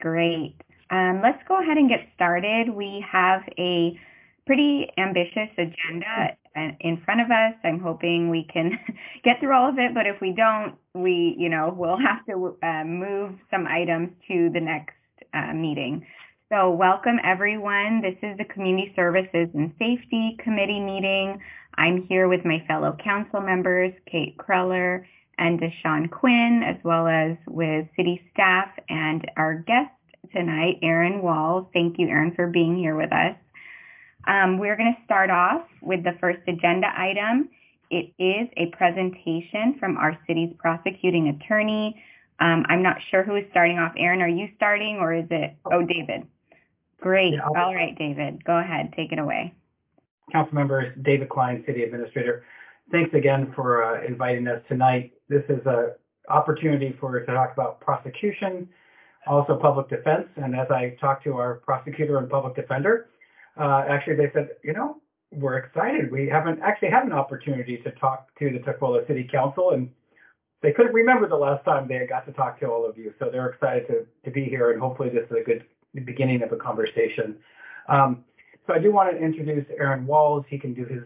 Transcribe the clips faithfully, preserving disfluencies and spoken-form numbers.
great. Um, let's go ahead and get started. We have a pretty ambitious agenda in front of us. I'm hoping we can get through all of it, but if we don't, we, you know, we'll have to uh, move some items to the next uh, meeting. So welcome everyone. This is the Community Services and Safety Committee meeting. I'm here with my fellow council members, Kate Kreller and Deshawn Quinn, as well as with city staff and our guest tonight, Aaron Walls. Thank you, Aaron, for being here with us. Um, we're going to start off with the first agenda item. It is a presentation from our city's prosecuting attorney. Um, I'm not sure who is starting off. Aaron, are you starting or is it? Oh, David. Great. Yeah, all right, David. Go ahead. Take it away. Council members, David Klein, City Administrator. Thanks again for uh, inviting us tonight. This is an opportunity for us to talk about prosecution, also public defense. And as I talked to our prosecutor and public defender, uh, actually they said, you know, we're excited. We haven't actually had an opportunity to talk to the Tukwila City Council, and they couldn't remember the last time they got to talk to all of you. So they're excited to, to be here, and hopefully this is a good beginning of a conversation. Um, so I do want to introduce Aaron Walls. He can do his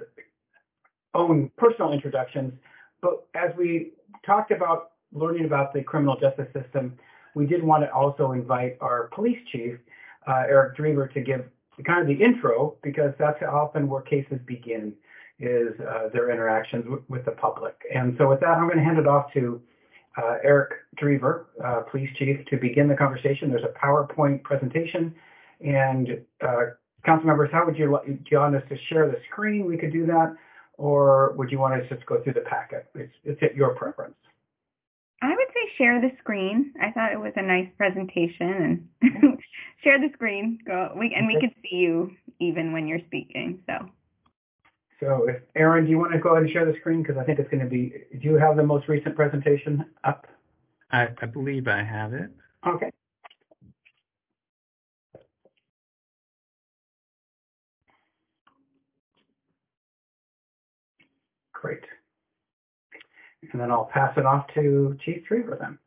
own personal introductions, but as we talked about learning about the criminal justice system, we did want to also invite our police chief, uh, Eric Drever, to give kind of the intro, because that's often where cases begin, is uh, their interactions w- with the public. And so with that, I'm going to hand it off to uh, Eric Drever, uh, police chief, to begin the conversation. There's a PowerPoint presentation, and uh, council members, how would you, do you want us to share the screen? We could do that. Or would you want us to just go through the packet? It's, it's at your preference. I would say share the screen. I thought it was a nice presentation, and share the screen. Go, we, and we can see you even when you're speaking. So, so if Aaron, do you want to go ahead and share the screen? Because I think it's going to be, do you have the most recent presentation up? I, I believe I have it. Okay. Great. And then I'll pass it off to Chief Drever then.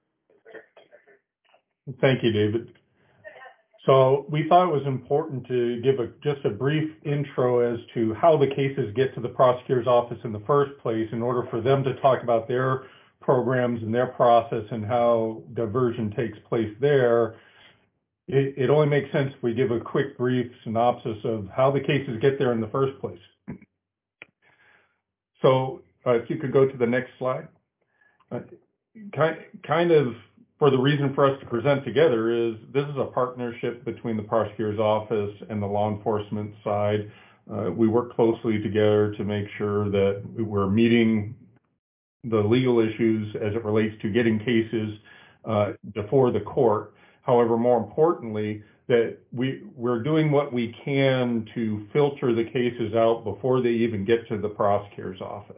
Thank you, David. So we thought it was important to give a, just a brief intro as to how the cases get to the prosecutor's office in the first place, in order for them to talk about their programs and their process and how diversion takes place there. It, it only makes sense if we give a quick, brief synopsis of how the cases get there in the first place. So uh, if you could go to the next slide. Uh, kind, kind of for the reason for us to present together is this is a partnership between the prosecutor's office and the law enforcement side. Uh, we work closely together to make sure that we're meeting the legal issues as it relates to getting cases uh, before the court. However, more importantly, that we, we're doing what we can to filter the cases out before they even get to the prosecutor's office.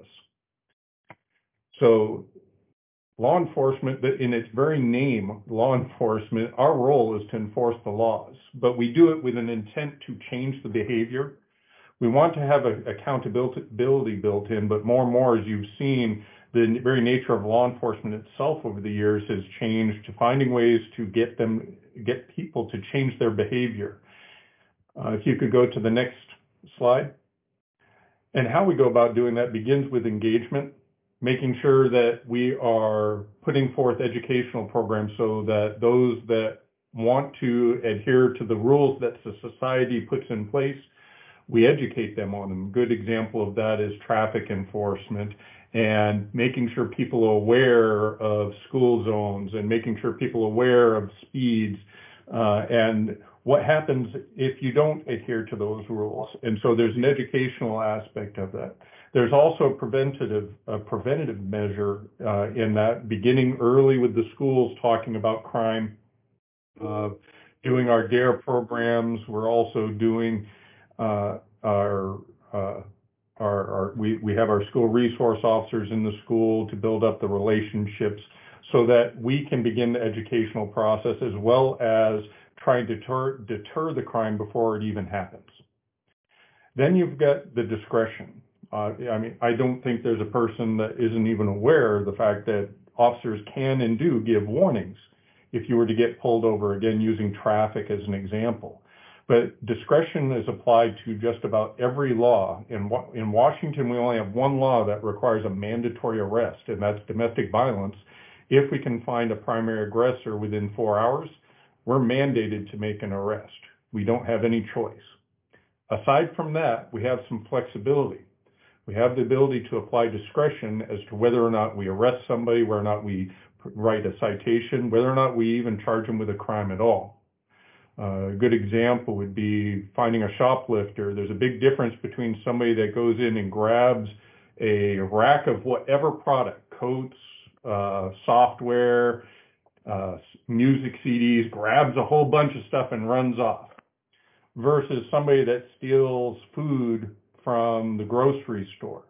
So law enforcement, in its very name, law enforcement, our role is to enforce the laws, but we do it with an intent to change the behavior. We want to have a, accountability built in, but more and more, as you've seen, the very nature of law enforcement itself over the years has changed to finding ways to get them, get people to change their behavior. Uh, if you could go to the next slide. And how we go about doing that begins with engagement, making sure that we are putting forth educational programs so that those that want to adhere to the rules that the society puts in place, we educate them on them. A good example of that is traffic enforcement and making sure people are aware of school zones and making sure people are aware of speeds uh, and what happens if you don't adhere to those rules. And so there's an educational aspect of that. There's also a preventative, a preventative measure uh, in that, beginning early with the schools talking about crime, uh, doing our DARE programs. We're also doing uh, our, uh, our, our we, we have our school resource officers in the school to build up the relationships so that we can begin the educational process, as well as trying to deter, deter the crime before it even happens. Then you've got the discretion. Uh, I mean, I don't think there's a person that isn't even aware of the fact that officers can and do give warnings if you were to get pulled over, again, using traffic as an example. But discretion is applied to just about every law. In, in Washington, we only have one law that requires a mandatory arrest, and that's domestic violence. If we can find a primary aggressor within four hours, we're mandated to make an arrest. We don't have any choice. Aside from that, we have some flexibility. We have the ability to apply discretion as to whether or not we arrest somebody, whether or not we write a citation, whether or not we even charge them with a crime at all. Uh, a good example would be finding a shoplifter. There's a big difference between somebody that goes in and grabs a rack of whatever product, coats, uh, software, uh, music C Ds, grabs a whole bunch of stuff and runs off, versus somebody that steals food from the grocery store.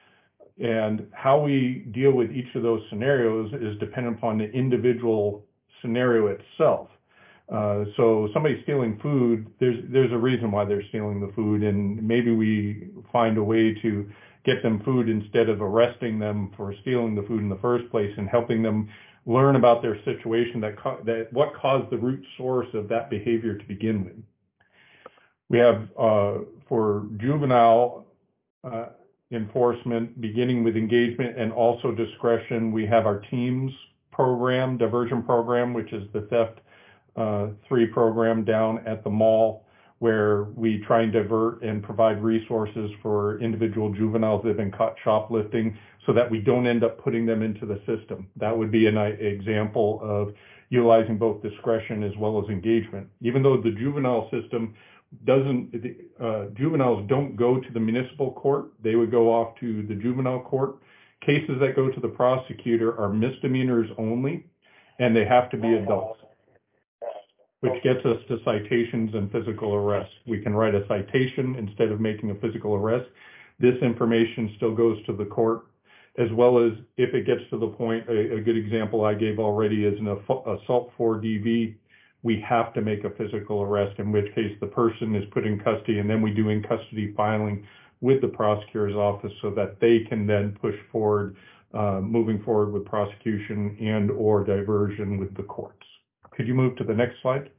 And how we deal with each of those scenarios is dependent upon the individual scenario itself. Uh, so somebody stealing food, there's there's a reason why they're stealing the food, and maybe we find a way to get them food instead of arresting them for stealing the food in the first place, and helping them learn about their situation, that co- that what caused the root source of that behavior to begin with. We have uh, for juvenile uh, enforcement, beginning with engagement and also discretion, we have our TEAMS program, diversion program, which is the theft uh, three program down at the mall, where we try and divert and provide resources for individual juveniles that have been caught shoplifting so that we don't end up putting them into the system. That would be an example of utilizing both discretion as well as engagement. Even though the juvenile system doesn't, uh, juveniles don't go to the municipal court, they would go off to the juvenile court. Cases that go to the prosecutor are misdemeanors only, and they have to be adults, which gets us to citations and physical arrest. We can write a citation instead of making a physical arrest. This information still goes to the court, as well as if it gets to the point, a, a good example I gave already is an assault four D V, we have to make a physical arrest, in which case the person is put in custody, and then we do in custody filing with the prosecutor's office so that they can then push forward, uh, moving forward with prosecution and or diversion with the courts. Could you move to the next slide?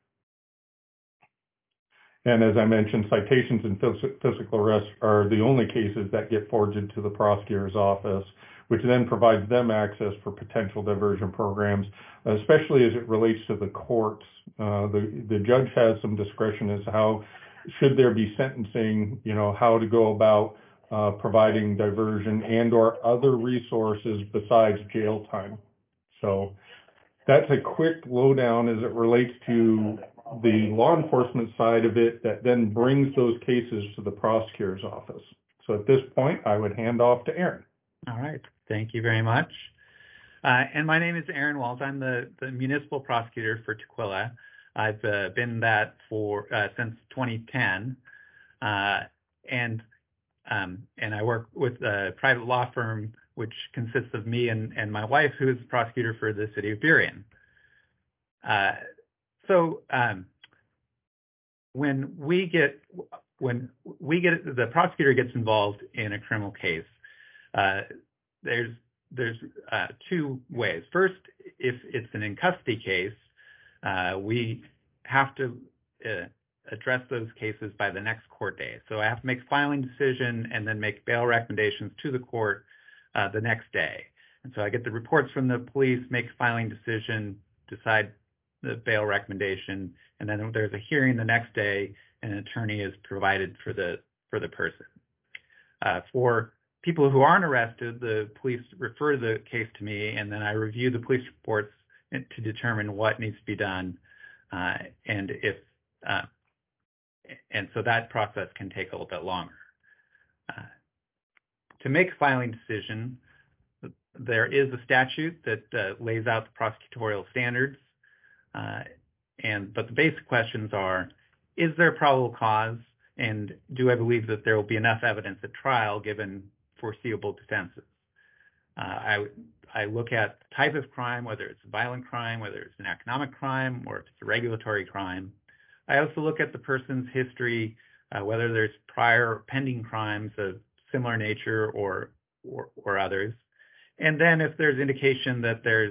And as I mentioned, citations and physical arrests are the only cases that get forwarded to the prosecutor's office, which then provides them access for potential diversion programs, especially as it relates to the courts. Uh, the, the judge has some discretion as to how, should there be sentencing, you know, how to go about uh, providing diversion and or other resources besides jail time. So that's a quick lowdown as it relates to the law enforcement side of it that then brings those cases to the prosecutor's office. So at this point, I would hand off to Aaron. All right. Thank you very much. Uh, and my name is Aaron Walls. I'm the, the municipal prosecutor for Tukwila. I've uh, been that for uh, since twenty ten. Uh, and um, and I work with a private law firm, which consists of me and, and my wife, who is the prosecutor for the city of Burien. Uh, so um, when we get when we get the prosecutor gets involved in a criminal case, uh, there's there's uh, two ways. First, if it's an in custody case, uh, we have to uh, address those cases by the next court day. So I have to make a filing decision and then make bail recommendations to the court uh, the next day. And so I get the reports from the police, make a filing decision, decide the bail recommendation, and then there's a hearing the next day, and an attorney is provided for the for the person. Uh, for people who aren't arrested, the police refer the case to me, and then I review the police reports to determine what needs to be done, uh, and if uh, and so that process can take a little bit longer. Uh, to make a filing decision, there is a statute that uh, lays out the prosecutorial standards, uh, and but the basic questions are: is there probable cause, and do I believe that there will be enough evidence at trial given foreseeable defenses? Uh, I I look at the type of crime, whether it's a violent crime, whether it's an economic crime, or if it's a regulatory crime. I also look at the person's history, uh, whether there's prior pending crimes of similar nature or, or or others. And then if there's indication that there's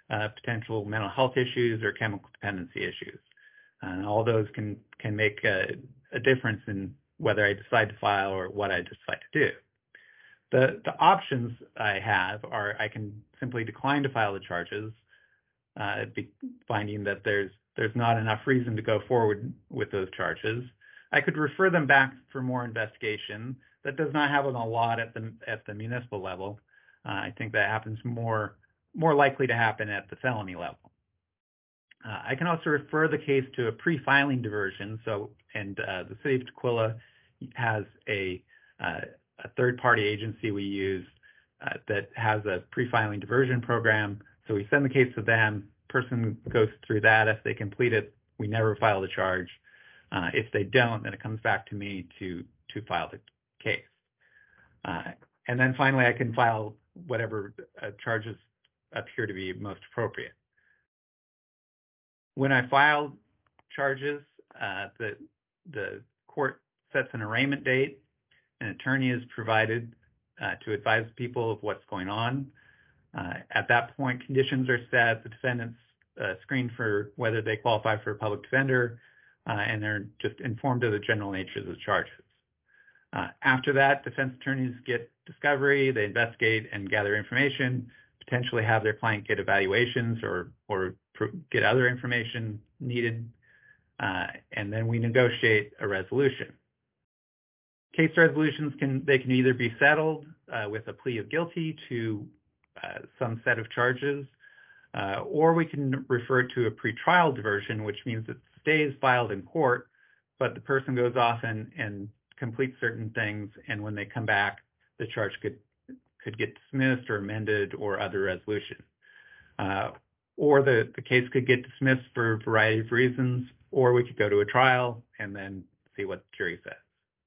uh, potential mental health issues or chemical dependency issues. And all those can, can make a, a difference in whether I decide to file or what I decide to do. The, the options I have are I can simply decline to file the charges, uh, be, finding that there's, there's not enough reason to go forward with those charges. I could refer them back for more investigation. That does not happen a lot at the, at the municipal level. Uh, I think that happens more, more likely to happen at the felony level. Uh, I can also refer the case to a pre-filing diversion. So, and uh, the city of Tukwila has a, uh, a third-party agency we use uh, that has a pre-filing diversion program. So we send the case to them. Person goes through that. If they complete it, we never file the charge. Uh, if they don't, then it comes back to me to to file the case. Uh, and then finally, I can file whatever uh, charges appear to be most appropriate. When I file charges, uh, the, the court sets an arraignment date. An attorney is provided uh, to advise people of what's going on. Uh, at that point, conditions are set. The defendants uh, screened for whether they qualify for a public defender, uh, and they're just informed of the general nature of the charges. Uh, after that, defense attorneys get discovery, they investigate and gather information, potentially have their client get evaluations or, or get other information needed, uh, and then we negotiate a resolution. Case resolutions can, they can either be settled uh, with a plea of guilty to uh, some set of charges, uh, or we can refer to a pretrial diversion, which means that stay is filed in court, but the person goes off and, and completes certain things, and when they come back, the charge could, could get dismissed or amended or other resolution. Uh, or the, the case could get dismissed for a variety of reasons, or we could go to a trial and then see what the jury says.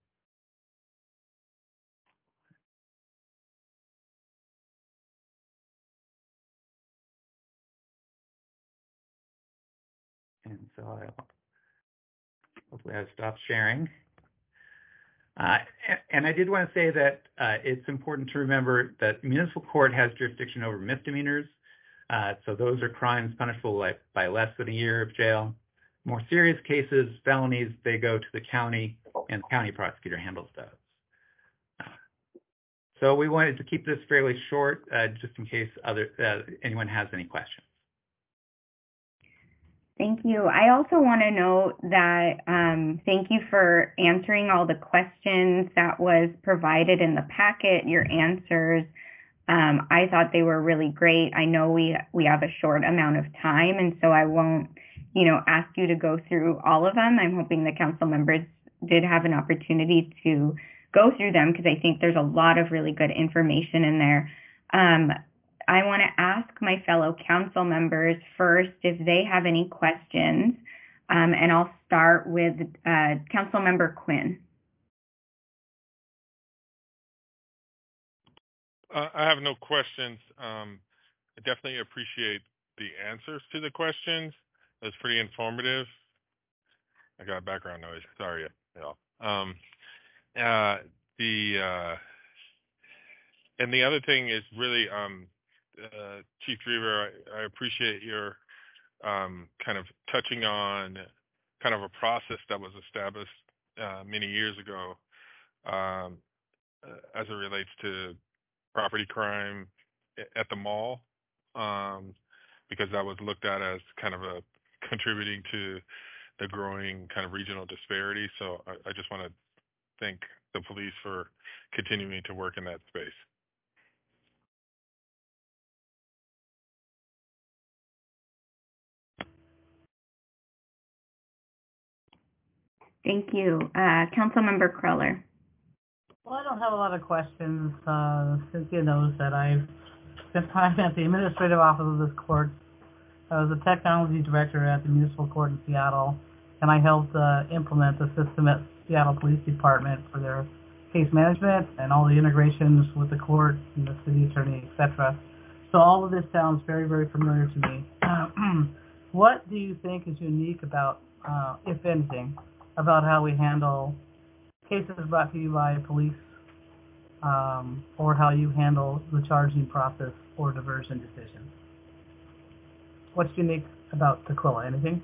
And so I'll, hopefully I've stopped sharing. Uh, and I did want to say that uh, it's important to remember that municipal court has jurisdiction over misdemeanors. Uh, so those are crimes punishable by, by less than a year of jail. More serious cases, felonies, they go to the county, and the county prosecutor handles those. Uh, so we wanted to keep this fairly short, uh, just in case other uh, anyone has any questions. Thank you. I also want to note that um, thank you for answering all the questions that was provided in the packet, your answers. Um, I thought they were really great. I know we we have a short amount of time, and so I won't, you know, ask you to go through all of them. I'm hoping the council members did have an opportunity to go through them because I think there's a lot of really good information in there. Um, I want to ask my fellow council members first if they have any questions, um, and I'll start with uh, Council Member Quinn. Uh, I have no questions. Um, I definitely appreciate the answers to the questions. It was pretty informative. I got background noise. Sorry, y'all. Um, uh, the uh, and the other thing is really. Um, Uh, Chief Drever, I, I appreciate your um, kind of touching on kind of a process that was established uh, many years ago um, uh, as it relates to property crime at the mall, um, because that was looked at as kind of a contributing to the growing kind of regional disparity. So I, I just want to thank the police for continuing to work in that space. Thank you. Uh, Councilmember Cruller. Well, I don't have a lot of questions. Uh, Cynthia knows that I've spent time at the administrative office of this court. I was a technology director at the municipal court in Seattle, and I helped uh, implement the system at Seattle Police Department for their case management and all the integrations with the court and the city attorney, et cetera. So all of this sounds very, very familiar to me. What do you think is unique about, uh, if anything, about how we handle cases brought to you by police, um, or how you handle the charging process or diversion decisions? what's unique about Tukwila? Anything?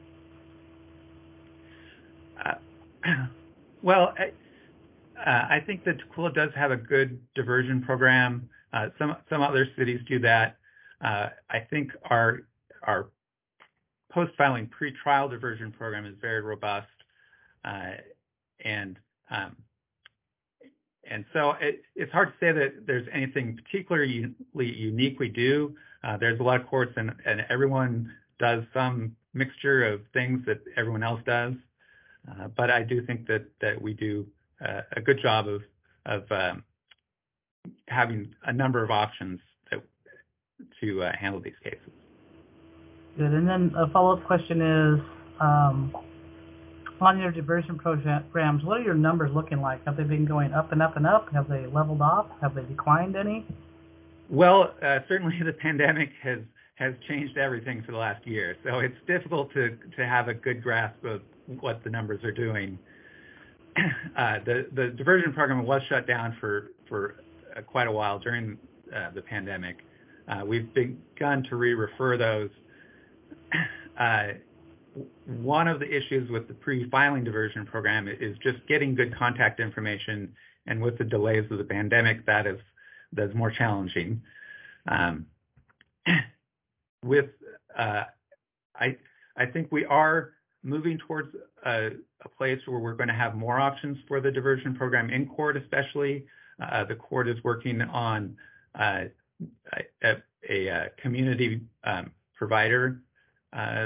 Uh, well, I, uh, I think that Tukwila does have a good diversion program. Uh, some some other cities do that. Uh, I think our our post-filing pre-trial diversion program is very robust, uh, and um, and so it, it's hard to say that there's anything particularly unique we do. Uh, there's a lot of courts, and, and everyone does some mixture of things that everyone else does. Uh, but I do think that that we do uh, a good job of of um, having a number of options that, to uh, handle these cases. Good. And then a follow-up question is, um, on your diversion programs, what are your numbers looking like? Have they been going up and up and up? Have they leveled off? Have they declined any? Well, uh, certainly the pandemic has has changed everything for the last year, so it's difficult to to have a good grasp of what the numbers are doing. Uh, the the diversion program was shut down for for uh, quite a while during uh, the pandemic. Uh, we've begun to re-refer those. Uh, one of the issues with the pre-filing diversion program is just getting good contact information, and with the delays of the pandemic, that is that's more challenging. Um, with uh, I I think we are moving towards a, a place where we're going to have more options for the diversion program in court, especially. Uh, the court is working on uh, a, a, a community um, provider, uh,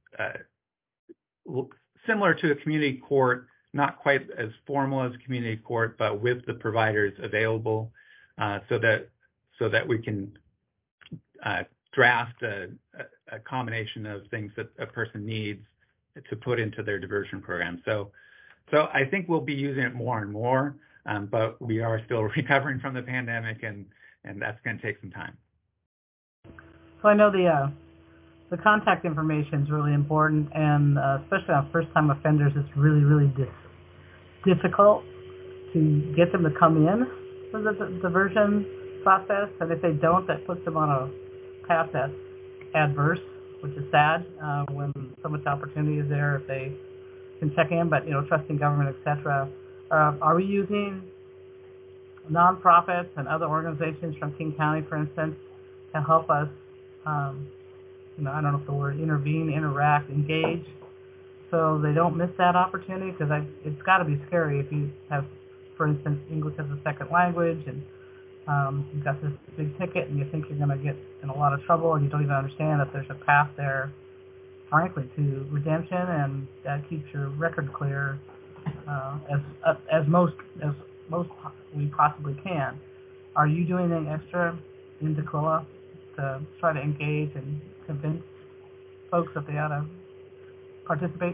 uh, similar to a community court, not quite as formal as community court, but with the providers available, uh, so that so that we can uh, draft a, a combination of things that a person needs to put into their diversion program. So, so I think we'll be using it more and more, um, but we are still recovering from the pandemic, and, and that's going to take some time. So I know the uh, the contact information is really important, and uh, especially on first-time offenders, it's really, really dis- difficult to get them to come in for the d- diversion process, and if they don't, that puts them on a path that's adverse, which is sad uh, when so much opportunity is there if they can check in, but, you know, trusting government, et cetera. Uh, are we using nonprofits and other organizations from King County, for instance, to help us, um, you know, I don't know if the word intervene, interact, engage, so they don't miss that opportunity? Because it's got to be scary if you have, for instance, English as a second language, and um, you've got this big ticket and you think you're going to get in a lot of trouble, and you don't even understand that there's a path there, frankly, to redemption, and that keeps your record clear uh, as uh, as most as most we possibly can. Are you doing anything extra in Tukwila to try to engage and convince folks that they ought to participate?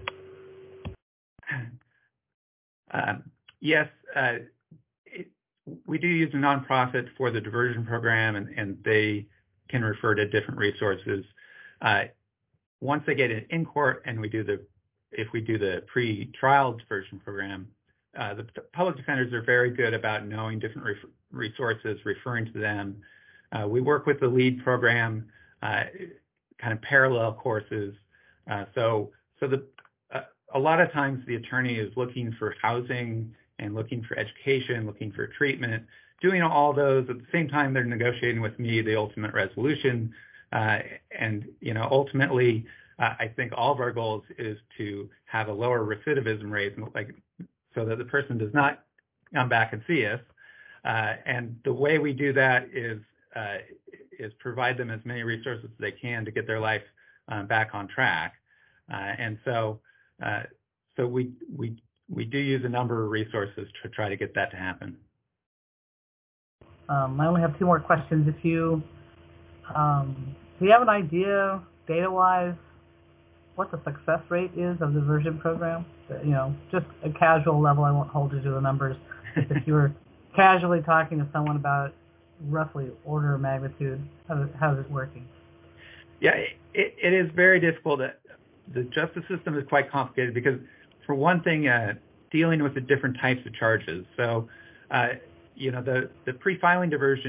Um, yes, uh, it, we do use a nonprofit for the diversion program, and, and they can refer to different resources. Uh, once they get it in court, and we do the, if we do the pre-trial diversion program, uh, the public defenders are very good about knowing different re- resources, referring to them. Uh, we work with the LEAD program, uh, kind of parallel courses. Uh, so, so the uh, a lot of times the attorney is looking for housing and looking for education, looking for treatment, doing all those at the same time they're negotiating with me the ultimate resolution. Uh, and you know, ultimately, uh, I think all of our goals is to have a lower recidivism rate, like so that the person does not come back and see us. Uh, and the way we do that is uh, is provide them as many resources as they can to get their life uh, back on track. Uh, and so, uh, so we we we do use a number of resources to try to get that to happen. Um, I only have two more questions. If you um, do you have an idea, data-wise, what the success rate is of the diversion program? You know, just a casual level. I won't hold you to the numbers. If you were casually talking to someone about roughly order of magnitude, how, how is it working? Yeah, it, it is very difficult. The justice system is quite complicated because, for one thing, uh, dealing with the different types of charges. So, uh, you know, the, the pre-filing diversion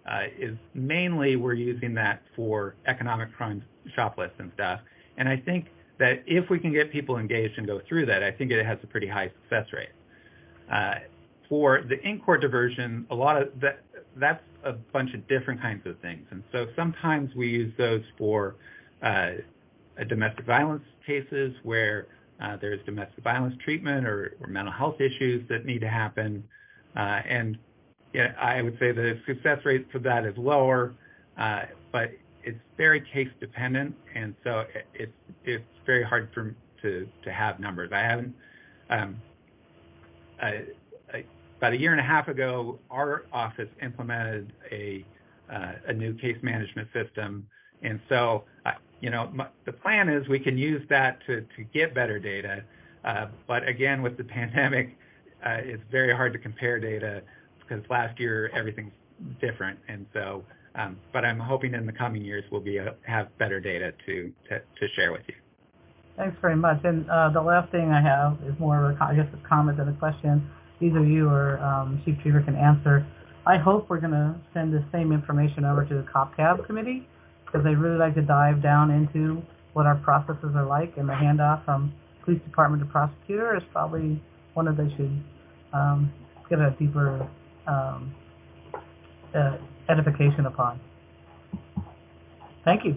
uh, is mainly we're using that for economic crime shop lists and stuff. And I think that if we can get people engaged and go through that, I think it has a pretty high success rate. Uh, for the in-court diversion, a lot of that, that's a bunch of different kinds of things. And so sometimes we use those for uh, domestic violence cases where uh, there's domestic violence treatment or, or mental health issues that need to happen. Uh, and yeah, I would say the success rate for that is lower, uh, but it's very case dependent, and so it, it's it's very hard for to to have numbers. I haven't. Um, I, I, about a year and a half ago, our office implemented a uh, a new case management system, and so uh, you know my, the plan is we can use that to to get better data. Uh, but again, with the pandemic, uh, it's very hard to compare data because last year everything's different, and so. Um, but I'm hoping in the coming years we'll be uh, have better data to, to to share with you. Thanks very much. And uh, the last thing I have is more of a, I guess, a comment than a question. Either you or um, Chief Drever can answer. I hope we're going to send the same information over to the COPCAB committee because they really like to dive down into what our processes are like, and the handoff from police department to prosecutor is probably one that they should um, get a deeper um, uh, edification upon. Thank you.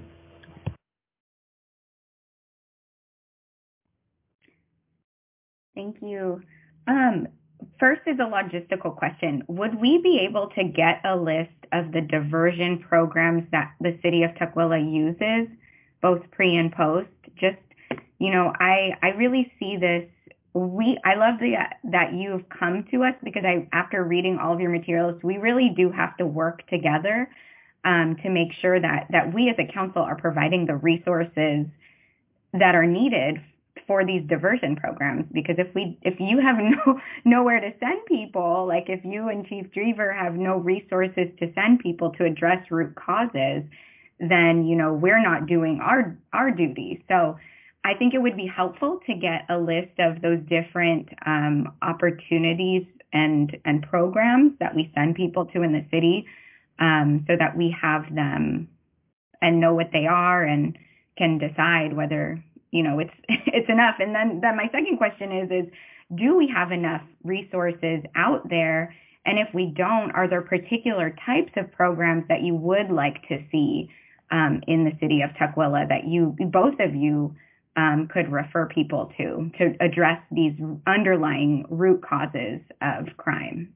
Thank you. Um, first is a logistical question. Would we be able to get a list of the diversion programs that the city of Tukwila uses, both pre and post? Just, you know, I, I really see this. We, I love the, that you've come to us because I, after reading all of your materials, we really do have to work together um, to make sure that, that we as a council are providing the resources that are needed for these diversion programs. Because if we, if you have no, nowhere to send people, like if you and Chief Drever have no resources to send people to address root causes, then, you know, we're not doing our, our duty. So I think it would be helpful to get a list of those different um, opportunities and and programs that we send people to in the city, um, so that we have them and know what they are and can decide whether, you know, it's it's enough. And then, then my second question is, is do we have enough resources out there? And if we don't, are there particular types of programs that you would like to see um, in the city of Tukwila that you, both of you, Um, could refer people to, to address these underlying root causes of crime?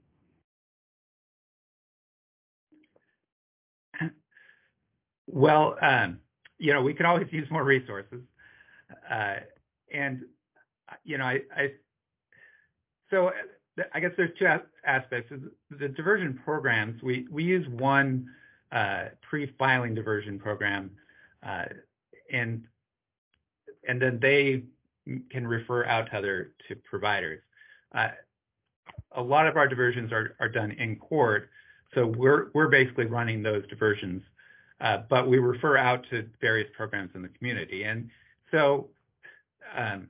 Well, um, you know, we could always use more resources. Uh, and, you know, I, I, so I guess there's two aspects. The diversion programs, we, we use one uh, pre-filing diversion program, uh, and and then they can refer out to other to providers. Uh, a lot of our diversions are, are done in court, so we're we're basically running those diversions, uh, but we refer out to various programs in the community. And so um,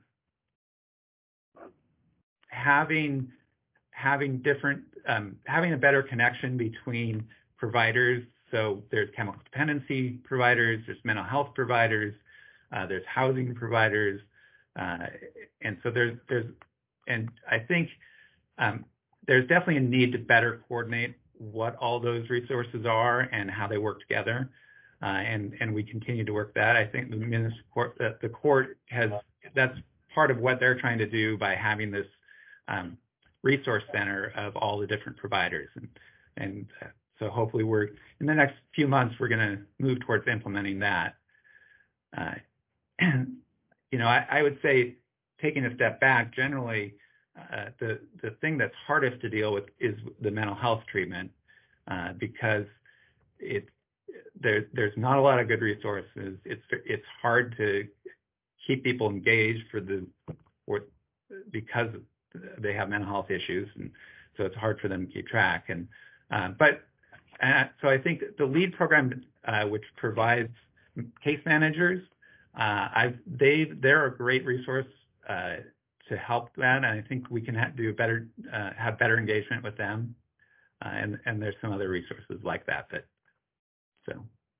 having having different um, having a better connection between providers. So there's chemical dependency providers, there's mental health providers. Uh, there's housing providers, uh, and so there's there's, and I think um, there's definitely a need to better coordinate what all those resources are and how they work together, uh, and and we continue to work that. I think the municipal court, the, the court has that's part of what they're trying to do by having this um, resource center of all the different providers, and and uh, so hopefully we're in the next few months we're going to move towards implementing that. Uh, You know, I, I would say, taking a step back, generally, uh, the the thing that's hardest to deal with is the mental health treatment, uh, because it there there's not a lot of good resources. It's it's hard to keep people engaged for the for because they have mental health issues, and so it's hard for them to keep track. And uh, but uh, so I think the LEAD program, uh, which provides case managers. Uh, I've, they, they're a great resource uh, to help that, and I think we can ha- do better, uh, have better engagement with them. uh, and and there's some other resources like that. That so.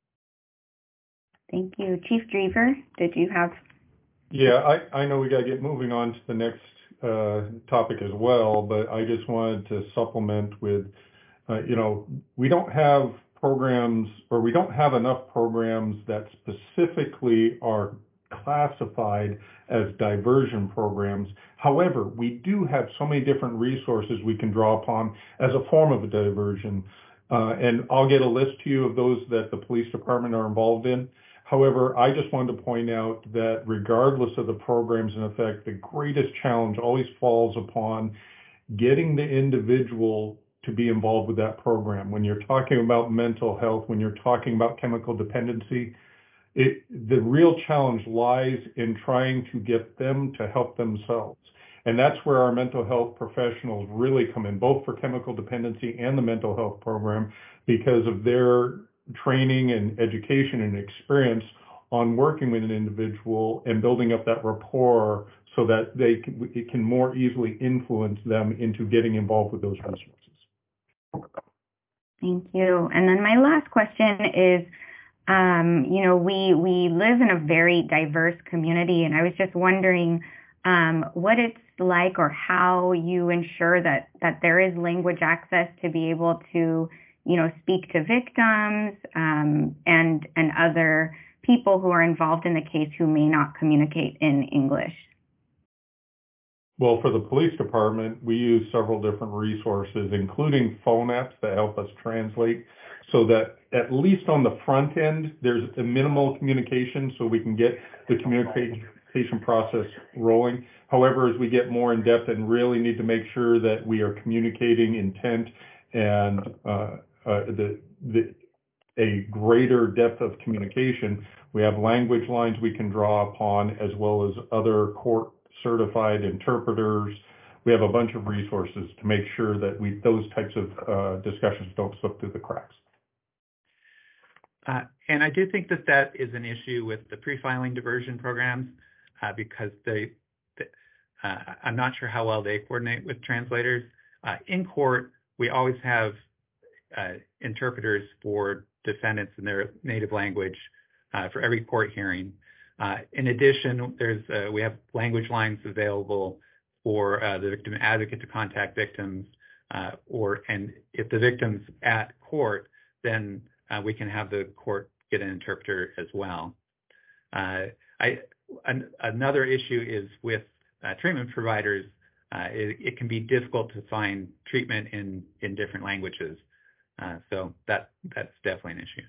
Thank you, Chief Drever. Did you have? Yeah, I I know we got to get moving on to the next uh, topic as well, but I just wanted to supplement with, uh, you know, we don't have programs, or we don't have enough programs that specifically are classified as diversion programs. However, we do have so many different resources we can draw upon as a form of a diversion. Uh, and I'll get a list to you of those that the police department are involved in. However, I just wanted to point out that regardless of the programs in effect, the greatest challenge always falls upon getting the individual to be involved with that program. When you're talking about mental health, when you're talking about chemical dependency, it, the real challenge lies in trying to get them to help themselves. And that's where our mental health professionals really come in, both for chemical dependency and the mental health program, because of their training and education and experience on working with an individual and building up that rapport so that they can, it can more easily influence them into getting involved with those resources. Thank you. And then my last question is, um, you know, we we live in a very diverse community, and I was just wondering um, what it's like or how you ensure that that there is language access to be able to, you know, speak to victims um, and and other people who are involved in the case who may not communicate in English. Well, for the police department, we use several different resources, including phone apps that help us translate, so that at least on the front end, there's a minimal communication so we can get the communication process rolling. However, as we get more in depth and really need to make sure that we are communicating intent and uh, uh, the, the a greater depth of communication, we have language lines we can draw upon, as well as other court certified interpreters. We have a bunch of resources to make sure that we those types of uh, discussions don't slip through the cracks. Uh, and I do think that that is an issue with the pre-filing diversion programs uh, because they, they uh, I'm not sure how well they coordinate with translators. Uh, in court, we always have uh, interpreters for defendants in their native language uh, for every court hearing. Uh, in addition, there's uh, we have language lines available for uh, the victim advocate to contact victims, uh, or and if the victim's at court, then uh, we can have the court get an interpreter as well. Uh, I an, another issue is with uh, treatment providers. Uh, it, it can be difficult to find treatment in in different languages, uh, so that that's definitely an issue.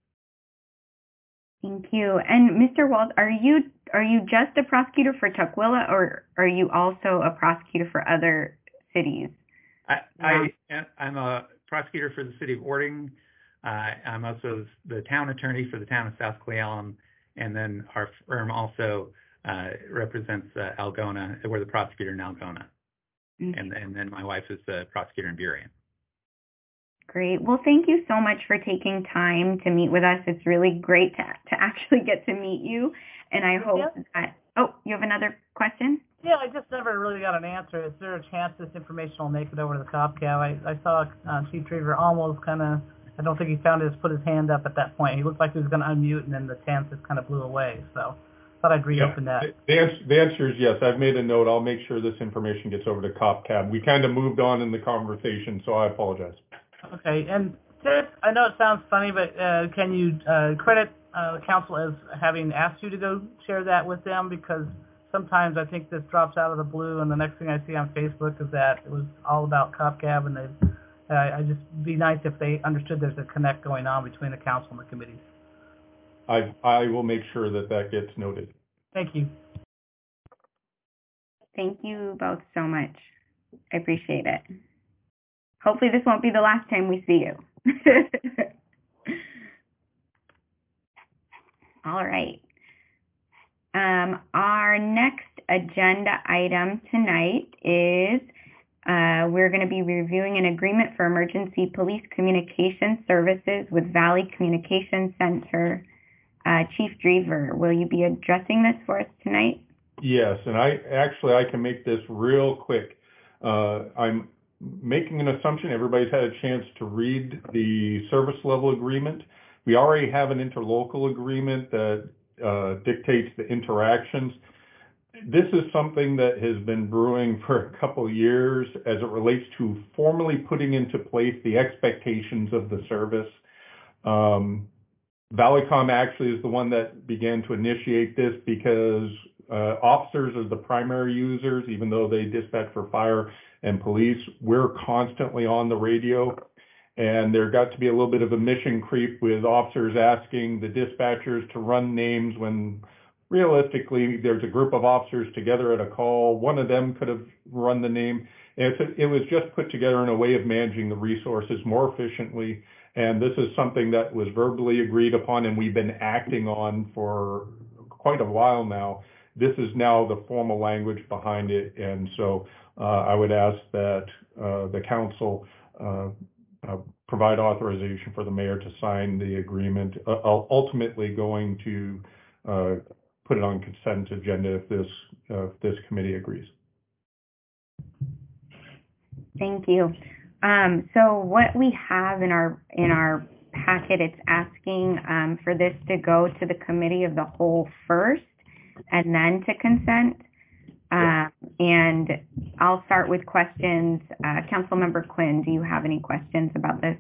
Thank you. And Mister Waltz, are you are you just a prosecutor for Tukwila, or are you also a prosecutor for other cities? I, I I'm a prosecutor for the city of Orting. Uh, I'm also the town attorney for the town of South Cle Elum, and then our firm also uh, represents uh, Algona. We're the prosecutor in Algona, mm-hmm. and and then my wife is the prosecutor in Burien. Great. Well, thank you so much for taking time to meet with us. It's really great to to actually get to meet you, and I hope yeah. that. Oh, you have another question? Yeah, I just never really got an answer. Is there a chance this information will make it over to the COPCAB? I, I saw uh, Chief Drever almost kind of. I don't think he found his put his hand up at that point. He looked like he was going to unmute, and then the chance just kind of blew away. So thought I'd reopen yeah, that. The answer, the answer is yes. I've made a note. I'll make sure this information gets over to COPCAB. We kind of moved on in the conversation, so I apologize. Okay, and Ted, I know it sounds funny, but uh, can you uh, credit uh, the council as having asked you to go share that with them? Because sometimes I think this drops out of the blue, and the next thing I see on Facebook is that it was all about COPCAB, and they've Uh, I just be nice if they understood there's a connect going on between the council and the committees. I I will make sure that that gets noted. Thank you. Thank you both so much. I appreciate it. Hopefully this won't be the last time we see you. All right. Um, our next agenda item tonight is Uh, we're going to be reviewing an agreement for emergency police communication services with Valley Communication Center. Uh, Chief Drever, will you be addressing this for us tonight? Yes, and I actually I can make this real quick. Uh, I'm making an assumption, everybody's had a chance to read the service level agreement. We already have an interlocal agreement that uh, dictates the interactions. This is something that has been brewing for a couple of years as it relates to formally putting into place the expectations of the service. Um, Valleycom actually is the one that began to initiate this because uh, officers are the primary users, even though they dispatch for fire and police. We're constantly on the radio, and there got to be a little bit of a mission creep with officers asking the dispatchers to run names when realistically there's a group of officers together at a call. One of them could have run the name. And it was just put together in a way of managing the resources more efficiently. And this is something that was verbally agreed upon and we've been acting on for quite a while now. This is now the formal language behind it. And so uh, I would ask that uh, the council uh, uh, provide authorization for the mayor to sign the agreement, uh, ultimately going to uh, put it on consent agenda if this, uh, if this committee agrees. Thank you. Um, so what we have in our in our packet, it's asking um, for this to go to the committee of the whole first, and then to consent. Uh, and I'll start with questions. Uh, Councilmember Quinn, do you have any questions about this?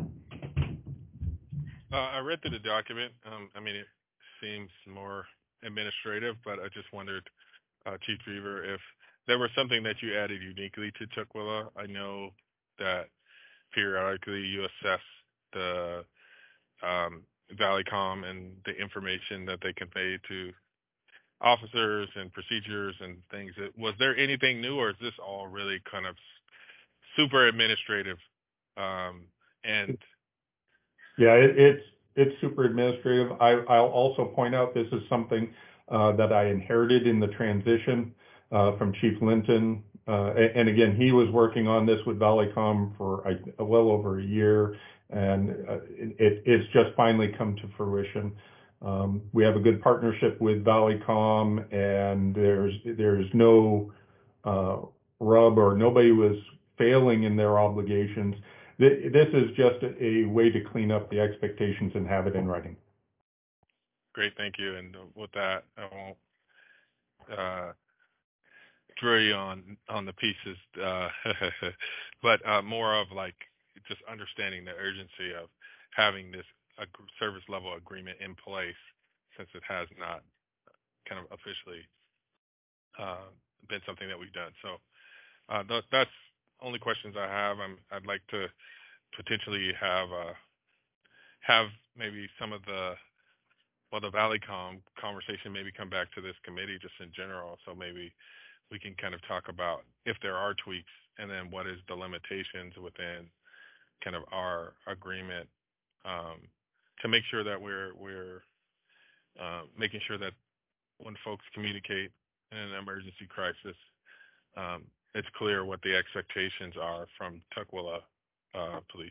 Uh, I read through the document. Um, I mean, it seems more administrative, but I just wondered, uh, Chief Drever, if there was something that you added uniquely to Tukwila. I know that periodically you assess the um, Valleycom and the information that they convey to officers and procedures and things. Was there anything new, or is this all really kind of super administrative? Um, and yeah, it, it's it's super administrative. I, I'll also point out this is something uh, that I inherited in the transition uh, from Chief Linton. Uh, and, and again, he was working on this with Valleycom for uh, well over a year, and uh, it, it's just finally come to fruition. Um, we have a good partnership with Valleycom, and there's there's no uh, rub, or nobody was failing in their obligations. This is just a way to clean up the expectations and have it in writing. Great, thank you. And with that, I won't uh, drill you on on the pieces, uh, but uh, more of like just understanding the urgency of having this a service level agreement in place, since it has not kind of officially uh, been something that we've done. So uh, th- that's only questions I have. I'm, I'd like to potentially have uh, have maybe some of the well the Valleycom conversation maybe come back to this committee just in general. So maybe we can kind of talk about if there are tweaks, and then what is the limitations within kind of our agreement. Um, to make sure that we're we're uh, making sure that when folks communicate in an emergency crisis, um, it's clear what the expectations are from Tukwila uh, Police.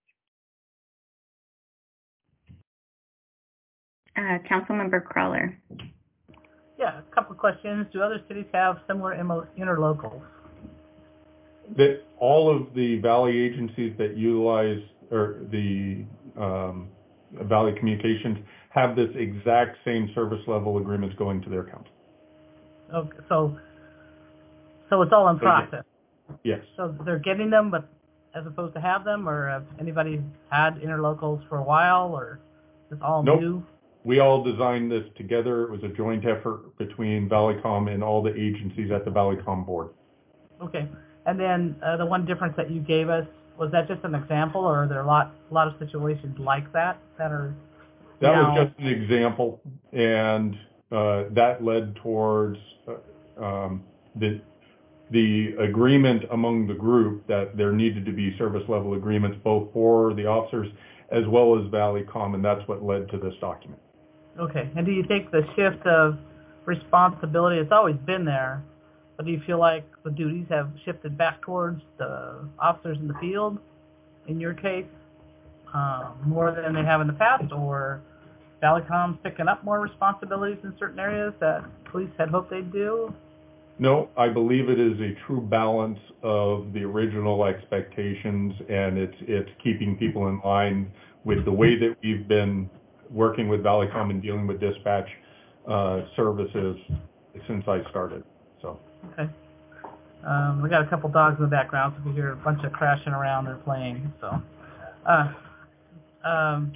Uh, Councilmember Cruller. Yeah, a couple of questions. Do other cities have similar interlocals? That all of the Valley agencies that utilize or the um, Valley Communications have this exact same service level agreements going to their council. Okay, so so it's all in process. Yes. So they're getting them, but as opposed to have them, or have anybody had interlocals for a while, or is it all nope. new? We all designed this together. It was a joint effort between Valleycom and all the agencies at the Valleycom board. Okay, and then uh, the one difference that you gave us, was that just an example, or are there a lot, a lot of situations like that that are? That now... was just an example, and uh, that led towards uh, um, the the agreement among the group that there needed to be service level agreements both for the officers as well as Valleycom, and that's what led to this document. Okay, and do you think the shift of responsibility, it's always been there, but do you feel like the duties have shifted back towards the officers in the field, in your case, um, more than they have in the past, or Valleycom's picking up more responsibilities in certain areas that police had hoped they'd do? No, I believe it is a true balance of the original expectations, and it's it's keeping people in line with the way that we've been working with Valleycom and dealing with dispatch uh, services since I started. So. Okay. Um, we got a couple dogs in the background, so we hear a bunch of crashing around or playing. So, uh, um,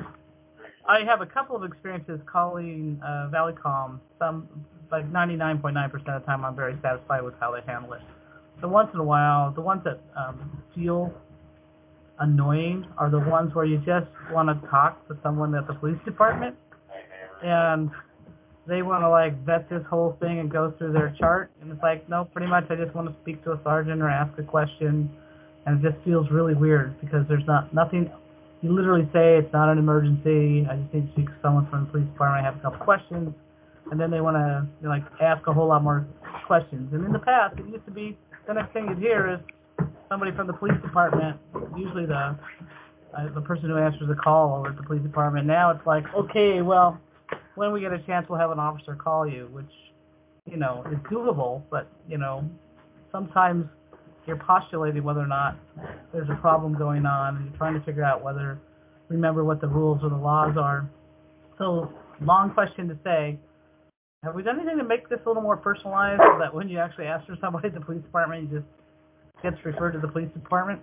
I have a couple of experiences calling uh, Valleycom. Some, like ninety-nine point nine percent of the time, I'm very satisfied with how they handle it. So once in a while, the ones that um, feel annoying are the ones where you just want to talk to someone at the police department, and they want to like vet this whole thing and go through their chart, and it's like, no, pretty much I just want to speak to a sergeant or ask a question, and it just feels really weird because there's not nothing. You literally say it's not an emergency. I just need to speak to someone from the police department. I have a couple questions, and then they want to you know, like ask a whole lot more questions. And in the past, it used to be the next thing you'd hear is somebody from the police department, usually the uh, the person who answers the call over at the police department. Now it's like, okay, well, when we get a chance, we'll have an officer call you, which, you know, is doable, but, you know, sometimes you're postulating whether or not there's a problem going on, and you're trying to figure out whether, remember what the rules or the laws are. So, long question to say, have we done anything to make this a little more personalized so that when you actually ask for somebody at the police department, you just gets referred to the police department?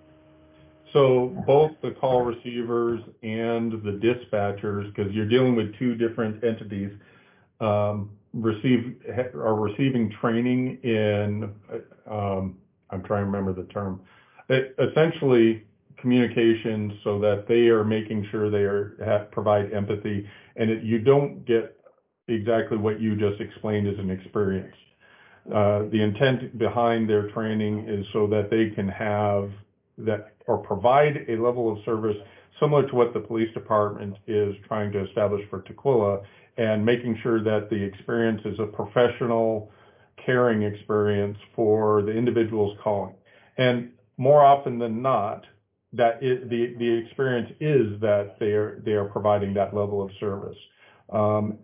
So both the call receivers and the dispatchers, because you're dealing with two different entities, um, receive are receiving training in, um, I'm trying to remember the term, it, essentially communications, so that they are making sure they are have, provide empathy, and it, you don't get exactly what you just explained as an experience. Uh, the intent behind their training is so that they can have that or provide a level of service similar to what the police department is trying to establish for Tukwila, and making sure that the experience is a professional, caring experience for the individuals calling. And more often than not, that it, the the experience is that they are they are providing that level of service. Um,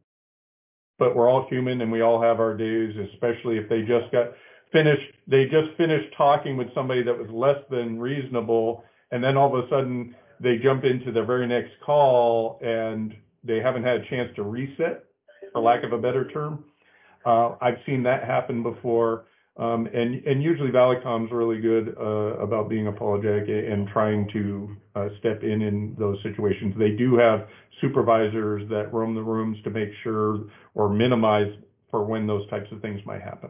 but we're all human, and we all have our days, especially if they just got finished, they just finished talking with somebody that was less than reasonable, and then all of a sudden they jump into their very next call and they haven't had a chance to reset, for lack of a better term. Uh, I've seen that happen before, um, and, and usually Valleycom's really good uh, about being apologetic and trying to uh, step in in those situations. They do have supervisors that roam the rooms to make sure or minimize for when those types of things might happen.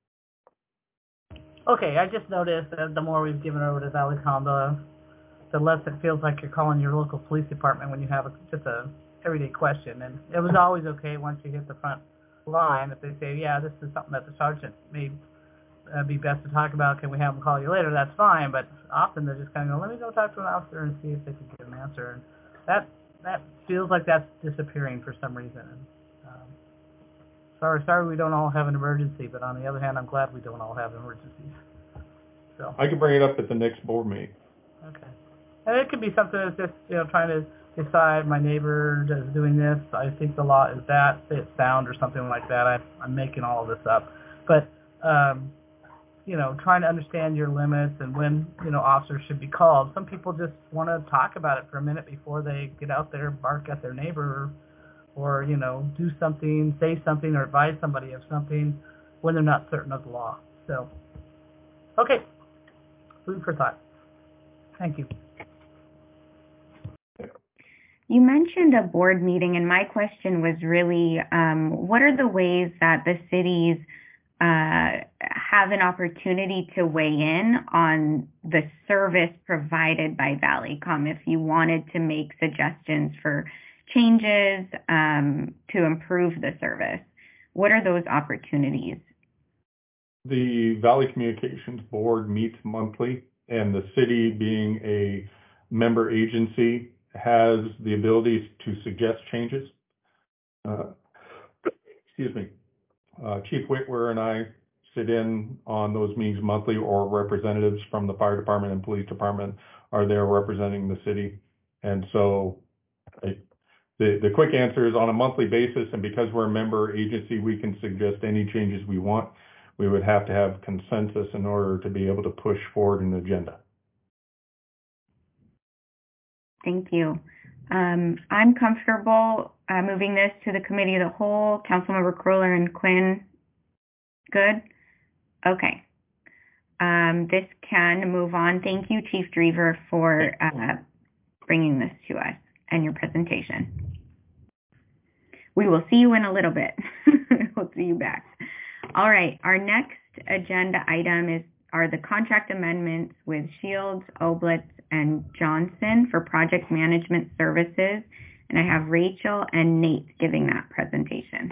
Okay, I just noticed that the more we've given over to Valleycom, the, the less it feels like you're calling your local police department when you have a, just a everyday question. And it was always okay once you hit the front line if they say, yeah, this is something that the sergeant may uh, be best to talk about. Can we have them call you later? That's fine. But often they're just kind of go, let me go talk to an officer and see if they can get an answer. And that that feels like that's disappearing for some reason. And, um, Sorry, sorry we don't all have an emergency, but on the other hand, I'm glad we don't all have emergencies. So I can bring it up at the next board meeting. Okay. And it could be something that's just, you know, trying to decide my neighbor is doing this. I think the law is that, say it's sound or something like that. I, I'm making all of this up. But, um, you know, trying to understand your limits and when, you know, officers should be called. Some people just want to talk about it for a minute before they get out there, bark at their neighbor, or, you know, do something, say something, or advise somebody of something when they're not certain of the law. So, okay, food for thought. Thank you. You mentioned a board meeting, and my question was really, um, what are the ways that the cities uh, have an opportunity to weigh in on the service provided by Valleycom if you wanted to make suggestions for changes um, to improve the service? What are those opportunities? The Valley Communications Board meets monthly, and the city, being a member agency, has the ability to suggest changes. Uh, excuse me. Uh, Chief Whitwer and I sit in on those meetings monthly, or representatives from the fire department and police department are there representing the city. And so I, The, the quick answer is on a monthly basis, and because we're a member agency, we can suggest any changes we want. We would have to have consensus in order to be able to push forward an agenda. Thank you. Um, I'm comfortable uh, moving this to the committee of the whole. Councilmember Cruller and Quinn, good? Okay. Um, this can move on. Thank you, Chief Drever, for uh, bringing this to us and your presentation. We will see you in a little bit. We'll see you back. All right, our next agenda item is are the contract amendments with Shields, Oblitz, and Johnson for project management services. And I have Rachel and Nate giving that presentation.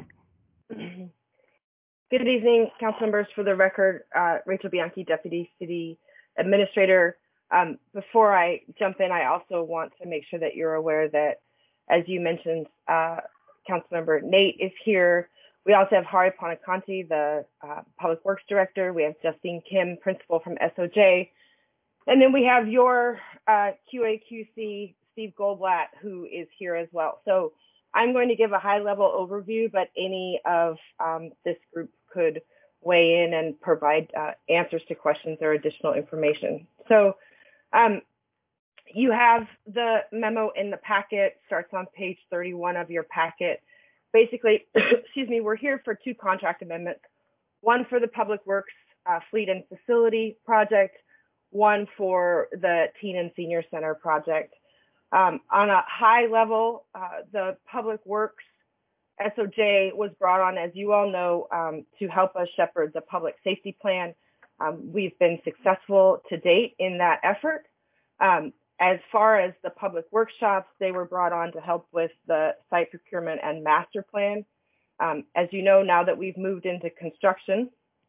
Good evening, council members. For the record, uh, Rachel Bianchi, Deputy City Administrator. Um, before I jump in, I also want to make sure that you're aware that, as you mentioned, uh, Councilmember Nate is here. We also have Hari Panakanti, the uh, Public Works Director. We have Justine Kim, Principal from S O J. And then we have your uh, Q A Q C, Steve Goldblatt, who is here as well. So I'm going to give a high-level overview, but any of um, this group could weigh in and provide uh, answers to questions or additional information. So um, you have the memo in the packet, starts on page thirty-one of your packet. Basically, excuse me, we're here for two contract amendments, one for the Public Works uh, Fleet and Facility Project, one for the Teen and Senior Center Project. Um, on a high level, uh, the Public Works S O J was brought on, as you all know, um, to help us shepherd the public safety plan. Um, we've been successful to date in that effort. Um, as far as the public workshops, they were brought on to help with the site procurement and master plan. Um, as you know, now that we've moved into construction,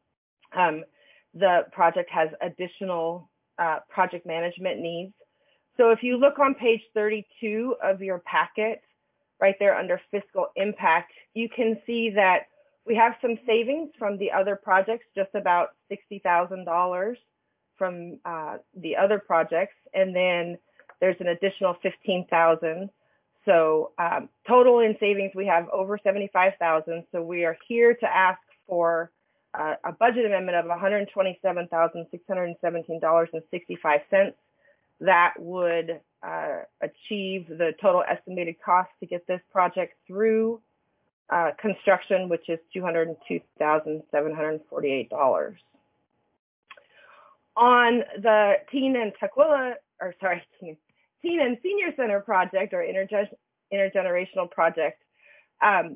um, the project has additional uh, project management needs. So if you look on page thirty-two of your packet, right there under fiscal impact, you can see that we have some savings from the other projects, just about sixty thousand dollars from uh, the other projects. And then there's an additional fifteen thousand dollars. So um, total in savings, we have over seventy-five thousand dollars. So we are here to ask for uh, a budget amendment of one hundred twenty-seven thousand six hundred seventeen dollars and sixty-five cents. That would uh, achieve the total estimated cost to get this project through uh, construction, which is two hundred two thousand seven hundred forty-eight dollars. On the Teen and Tukwila, or sorry, Teen, Teen and Senior Center project or interge intergenerational project, um,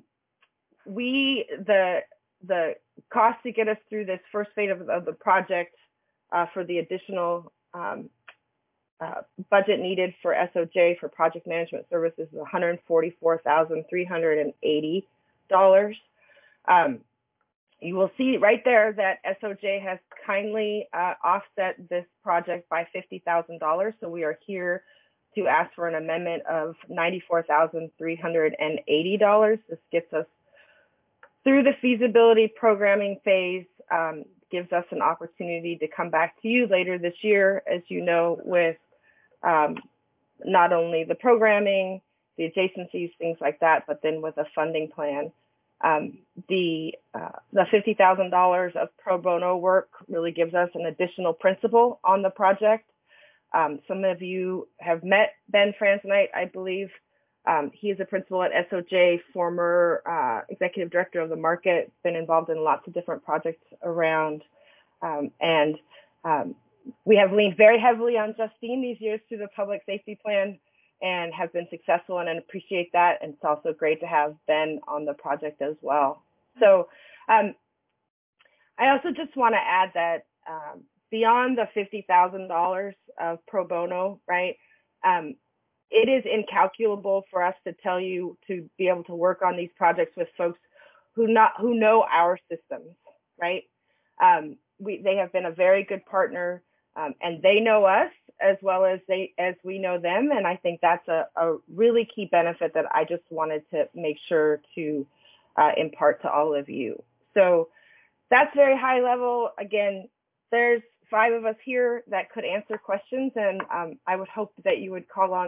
we the the cost to get us through this first phase of, of the project uh, for the additional um, Uh, budget needed for S O J for project management services is one hundred forty-four thousand three hundred eighty dollars. Um, you will see right there that S O J has kindly uh, offset this project by fifty thousand dollars. So we are here to ask for an amendment of ninety-four thousand three hundred eighty dollars. This gets us through the feasibility programming phase, um, gives us an opportunity to come back to you later this year, as you know, with Um, not only the programming, the adjacencies, things like that, but then with a funding plan. Um, the uh, the fifty thousand dollars of pro bono work really gives us an additional principal on the project. Um, some of you have met Ben Franzenite, I believe. Um, he is a principal at S O J, former uh, executive director of the market, been involved in lots of different projects around, um, and um, we have leaned very heavily on Justine these years through the public safety plan and have been successful, and I appreciate that. And it's also great to have Ben on the project as well. So um, I also just want to add that um, beyond the fifty thousand dollars of pro bono, right, um, it is incalculable for us to tell you to be able to work on these projects with folks who not who know our systems, right? Um, we, they have been a very good partner. Um, and they know us as well as they as we know them, and I think that's a, a really key benefit that I just wanted to make sure to uh, impart to all of you. So that's very high level. Again, there's five of us here that could answer questions, and um, I would hope that you would call on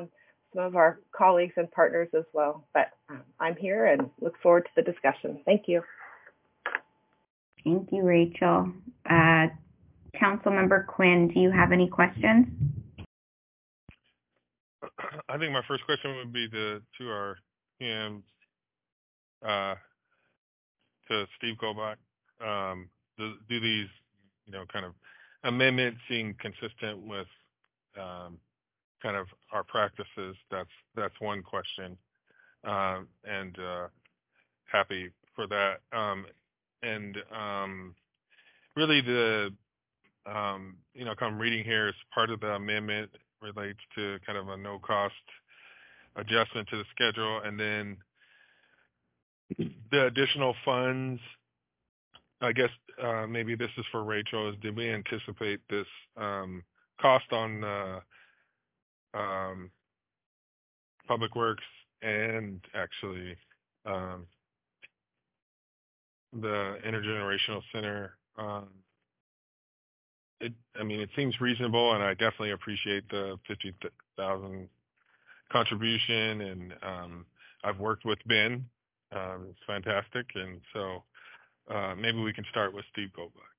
some of our colleagues and partners as well. But um, I'm here and look forward to the discussion. Thank you. Thank you, Rachel. Uh, Councilmember Quinn, do you have any questions? I think my first question would be to, to our P Ms, uh, to Steve Kobach. Um, do, do these, you know, kind of amendments seem consistent with um, kind of our practices? That's that's one question, um, and uh, happy for that. Um, and um, really, the um, you know, come reading here is part of the amendment relates to kind of a no cost adjustment to the schedule, and then the additional funds. I guess uh, maybe this is for Rachel. Is did we anticipate this um, cost on uh, um, Public Works and actually um, the Intergenerational Center? Um, it, I mean, it seems reasonable, and I definitely appreciate the fifty thousand contribution. And um, I've worked with Ben; um, it's fantastic, and so. Uh, maybe we can start with Steve Kobach.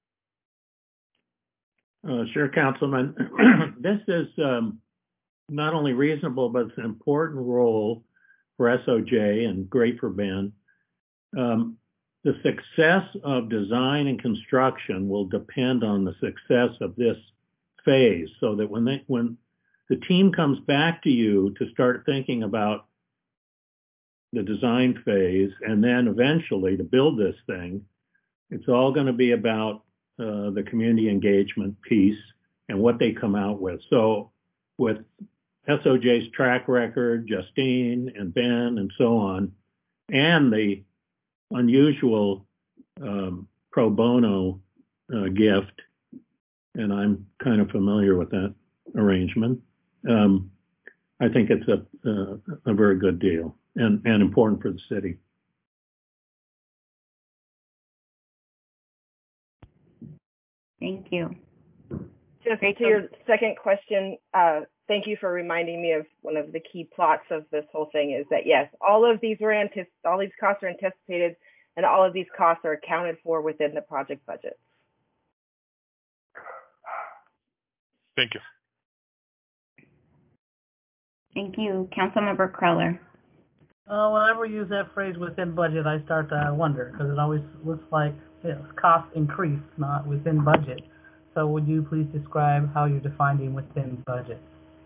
Uh, sure, Councilman. This is um, not only reasonable, but it's an important role for S O J and great for Ben. Um, the success of design and construction will depend on the success of this phase, so that when they, when the team comes back to you to start thinking about the design phase and then eventually to build this thing, it's all going to be about uh, the community engagement piece and what they come out with. So with S O J's track record, Justine and Ben and so on, and the unusual um, pro bono uh, gift, and I'm kind of familiar with that arrangement, um, I think it's a, a, a very good deal and, and important for the city. Thank you. Just Rachel? to your second question, uh, thank you for reminding me of one of the key plots of this whole thing is that, yes, all of these were antici- all these costs are anticipated, and all of these costs are accounted for within the project budget. Thank you. Thank you. Councilmember Kreller. Uh, whenever we use that phrase within budget, I start to wonder because it always looks like you know, cost increase, not within budget. So would you please describe how you're defining within budget?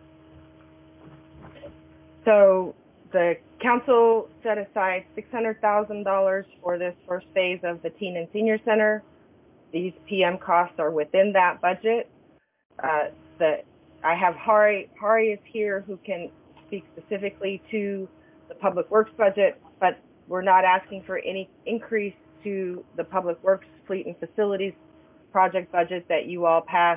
So the council set aside six hundred thousand dollars for this first phase of the Teen and Senior Center. These P M costs are within that budget. Uh, the, I have Hari, Hari is here who can speak specifically to the Public Works budget, but we're not asking for any increase to the Public Works Fleet and Facilities project budget that you all passed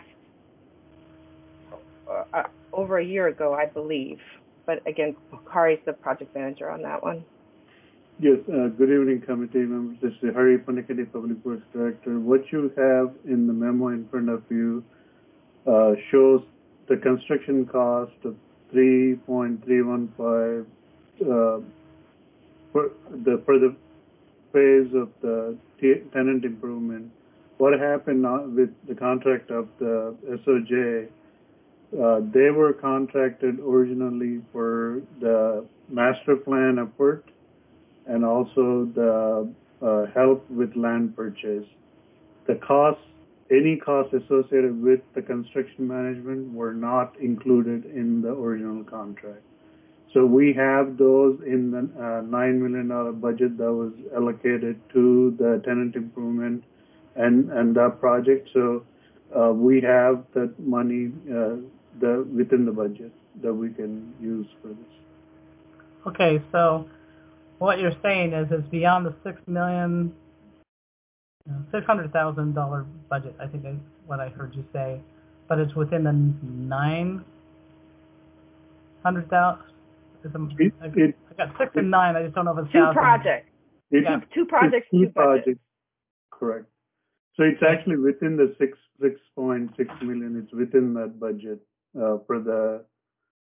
uh, over a year ago, I believe. But again, Hari's the project manager on that one. Yes, uh, good evening, committee members. This is Hari Punikadi, Public Works Director. What you have in the memo in front of you uh, shows the construction cost of three point three one five uh, for the for the phase of the tenant improvement. What happened with the contract of the S O J? Uh, they were contracted originally for the master plan effort and also the uh, help with land purchase. The costs, any costs associated with the construction management were not included in the original contract. So we have those in the uh, nine million dollars budget that was allocated to the tenant improvement and, and that project. So uh, we have that money uh, the, within the budget that we can use for this. Okay, so what you're saying is it's beyond the six million, six hundred thousand dollar budget. I think is what I heard you say, but it's within the nine hundred thousand. It, it, I got six and nine. I just don't know if it's two thousand. projects. It, yeah, two projects, two, two projects. Budgets. Correct. So it's actually within the six six point six million. It's within that budget uh, for the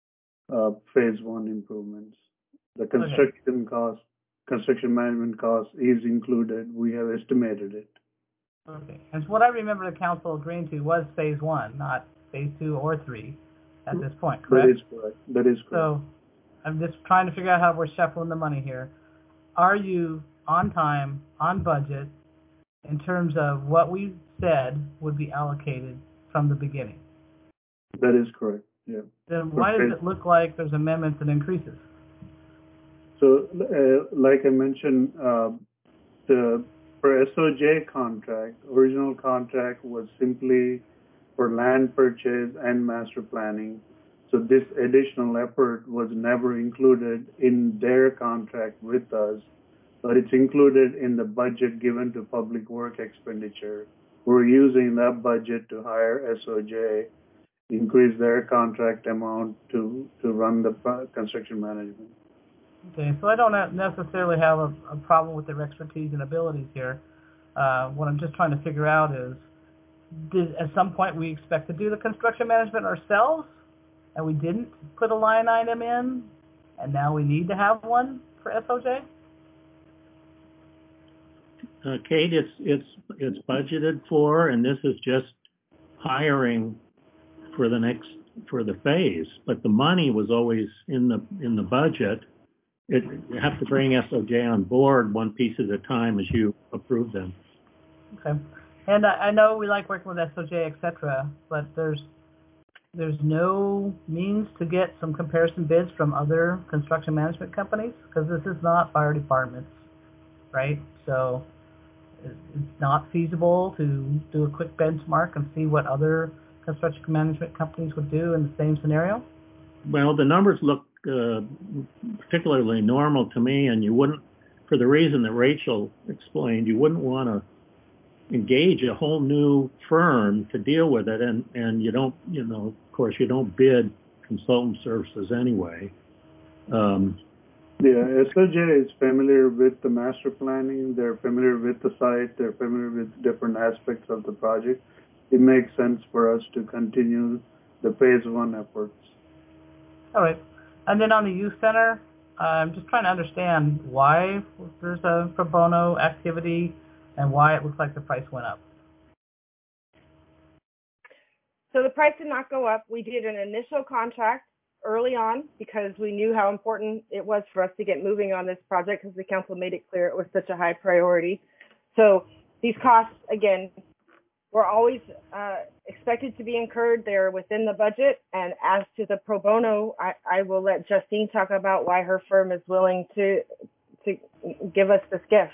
uh, phase one improvements. The construction okay. cost, construction management cost is included. We have estimated it. Okay. And what I remember the council agreeing to was phase one, not phase two or three at this point, correct? That is correct. That is correct. So I'm just trying to figure out how we're shuffling the money here. Are you on time, on budget, in terms of what we said would be allocated from the beginning? That is correct, yeah. Then why does it look like there's amendments and increases? So, uh, like I mentioned, uh, the for S O J contract, original contract was simply for land purchase and master planning. So this additional effort was never included in their contract with us, but it's included in the budget given to public work expenditure. We're using that budget to hire S O J, increase their contract amount to, to run the construction management. Okay, so I don't necessarily have a, a problem with their expertise and abilities here. Uh, what I'm just trying to figure out is, did at some point we expect to do the construction management ourselves, and we didn't put a line item in, and now we need to have one for S O J? Uh, Kate, it's it's it's budgeted for, and this is just hiring for the next for the phase. But the money was always in the in the budget. It, you have to bring S O J on board one piece at a time as you approve them. Okay, and I, I know we like working with S O J, et cetera, but there's there's no means to get some comparison bids from other construction management companies, because this is not fire departments, right? So it's not feasible to do a quick benchmark and see what other construction management companies would do in the same scenario? Well, the numbers look uh, particularly normal to me, and you wouldn't, for the reason that Rachel explained, you wouldn't want to engage a whole new firm to deal with it, and, and you don't, you know, of course, you don't bid consultant services anyway. Um, Yeah, S O J is familiar with the master planning. They're familiar with the site. They're familiar with different aspects of the project. It makes sense for us to continue the phase one efforts. All right. And then on the youth center, I'm just trying to understand why there's a pro bono activity and why it looks like the price went up. So the price did not go up. We did an initial contract early on because we knew how important it was for us to get moving on this project, because the council made it clear it was such a high priority. So these costs, again, were always uh, expected to be incurred. They're within the budget. And as to the pro bono, I, I will let Justine talk about why her firm is willing to to give us this gift.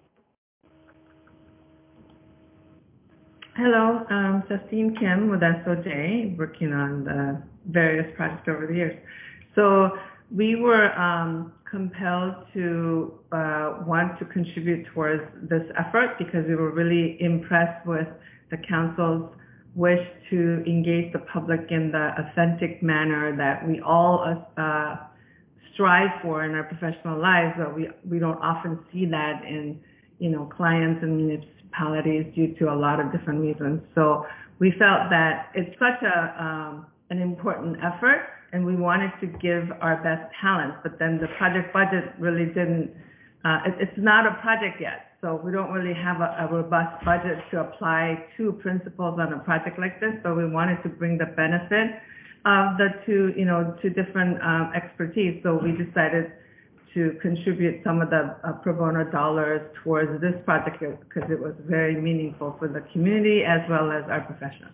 Hello, um, Justine Kim with S O J, working on the various projects over the years. So we were um, compelled to uh, want to contribute towards this effort because we were really impressed with the council's wish to engage the public in the authentic manner that we all uh, strive for in our professional lives, but we, we don't often see that in, you know, clients and municipalities due to a lot of different reasons. So we felt that it's such a um, an important effort, and we wanted to give our best talent, but then the project budget really didn't, uh, it, it's not a project yet. So we don't really have a, a robust budget to apply to principals on a project like this, but we wanted to bring the benefit of the two, you know, two different um, expertise. So we decided to contribute some of the uh, pro bono dollars towards this project because it was very meaningful for the community as well as our professionals.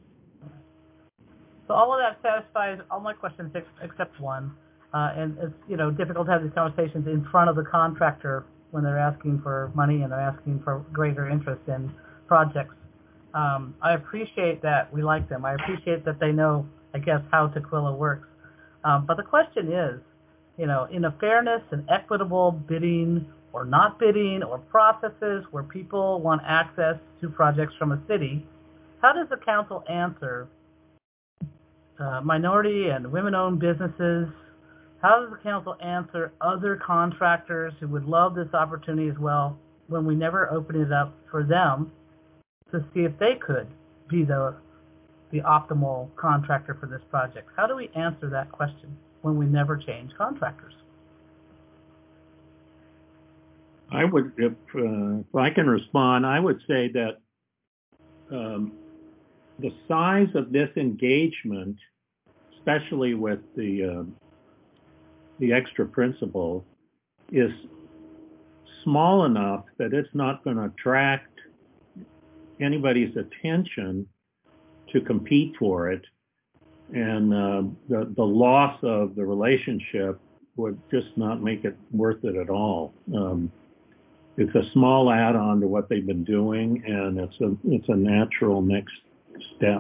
So all of that satisfies all my questions except one. Uh, and it's, you know, difficult to have these conversations in front of the contractor when they're asking for money and they're asking for greater interest in projects. Um, I appreciate that we like them. I appreciate that they know, I guess, how Tukwila works. Um, but the question is, you know, in a fairness and equitable bidding or not bidding or processes where people want access to projects from a city, how does the council answer uh, minority and women-owned businesses? How does the council answer other contractors who would love this opportunity as well when we never open it up for them to see if they could be the the optimal contractor for this project? How do we answer that question when we never change contractors? I would, if, uh, if I can respond, I would say that um, the size of this engagement, especially with the uh, the extra principal, is small enough that it's not going to attract anybody's attention to compete for it, and uh, the the loss of the relationship would just not make it worth it at all. Um, it's a small add-on to what they've been doing, and it's a it's a natural next step.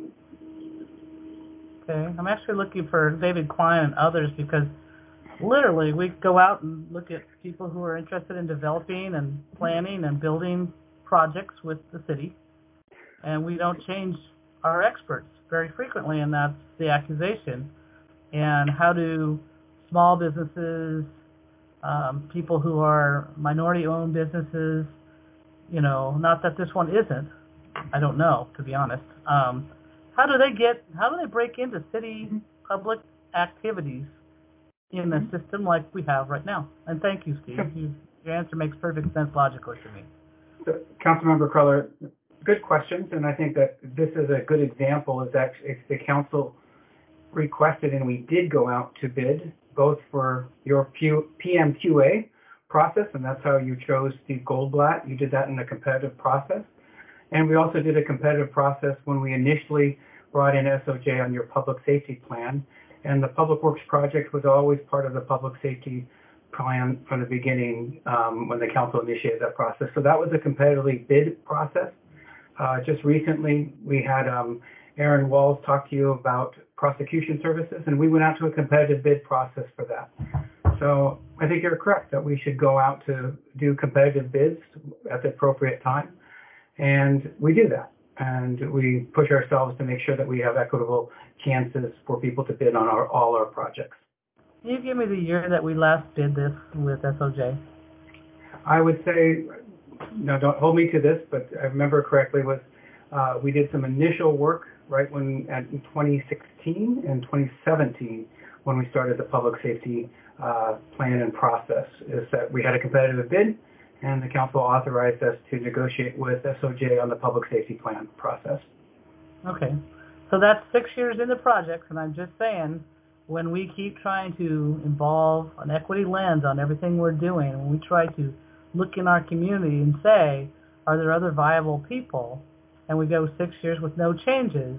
Okay, I'm actually looking for David Klein and others because literally we go out and look at people who are interested in developing and planning and building projects with the city, and we don't change our experts very frequently, and that's the accusation. And how do small businesses, um, people who are minority-owned businesses, you know, not that this one isn't, I don't know, to be honest, um, how do they get, how do they break into city public activities in a system like we have right now? And thank you, Steve. You, your answer makes perfect sense logically to me. So, Councilmember Cruller, good questions, and I think that this is a good example. Is that if the council requested, and we did go out to bid, both for your P M Q A process, and that's how you chose Steve Goldblatt. You did that in a competitive process. And we also did a competitive process when we initially brought in S O J on your public safety plan. And the Public Works project was always part of the public safety plan from the beginning um, when the council initiated that process. So that was a competitively bid process. Uh, just recently, we had um, Aaron Walls talk to you about prosecution services, and we went out to a competitive bid process for that. So I think you're correct that we should go out to do competitive bids at the appropriate time. And we do that. And we push ourselves to make sure that we have equitable chances for people to bid on our, all our projects. Can you give me the year that we last did this with S O J? I would say, no, don't hold me to this, but I remember correctly was uh, we did some initial work right when at, in twenty sixteen and twenty seventeen when we started the public safety uh, plan and process. Is that we had a competitive bid, and the council authorized us to negotiate with S O J on the public safety plan process. Okay, so that's six years into projects, and I'm just saying, when we keep trying to involve an equity lens on everything we're doing, when we try to look in our community and say, are there other viable people, and we go six years with no changes,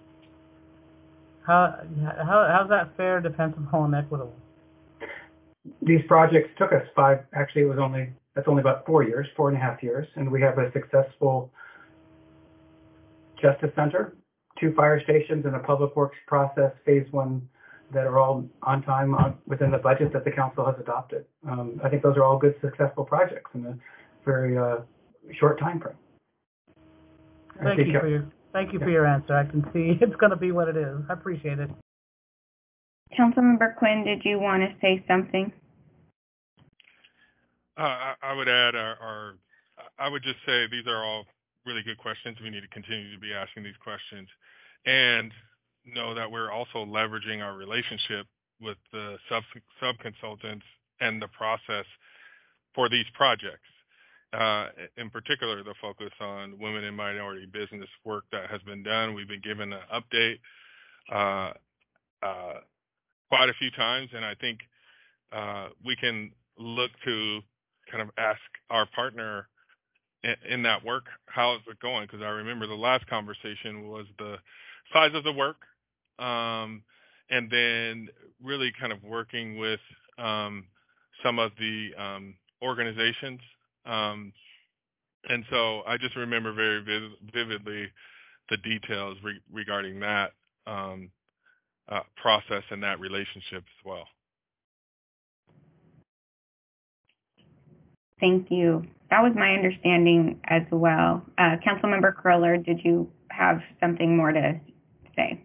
how, how how's that fair, defensible, and equitable? These projects took us five, actually it was only, that's only about four years, four and a half years, and we have a successful Justice Center, two fire stations, and a public works process, phase one, that are all on time on, within the budget that the council has adopted. Um, I think those are all good, successful projects in a very uh, short time frame. Thank you for your thank you yeah. for your answer. I can see it's going to be what it is. I appreciate it. Councilmember Quinn, did you want to say something? Uh, I, I would add, our, our, I would just say these are all really good questions. We need to continue to be asking these questions, and know that we're also leveraging our relationship with the sub sub consultants and the process for these projects. Uh, in particular, the focus on women and minority business work that has been done. We've been given an update uh, uh, quite a few times, and I think uh, we can look to kind of ask our partner in, in that work, how is it going? Because I remember the last conversation was the size of the work, um, and then really kind of working with um, some of the um, organizations. Um, and so I just remember very vis- vividly the details re- regarding that um, uh, process and that relationship as well. Thank you. That was my understanding as well. Uh, Councilmember Cruller, did you have something more to say?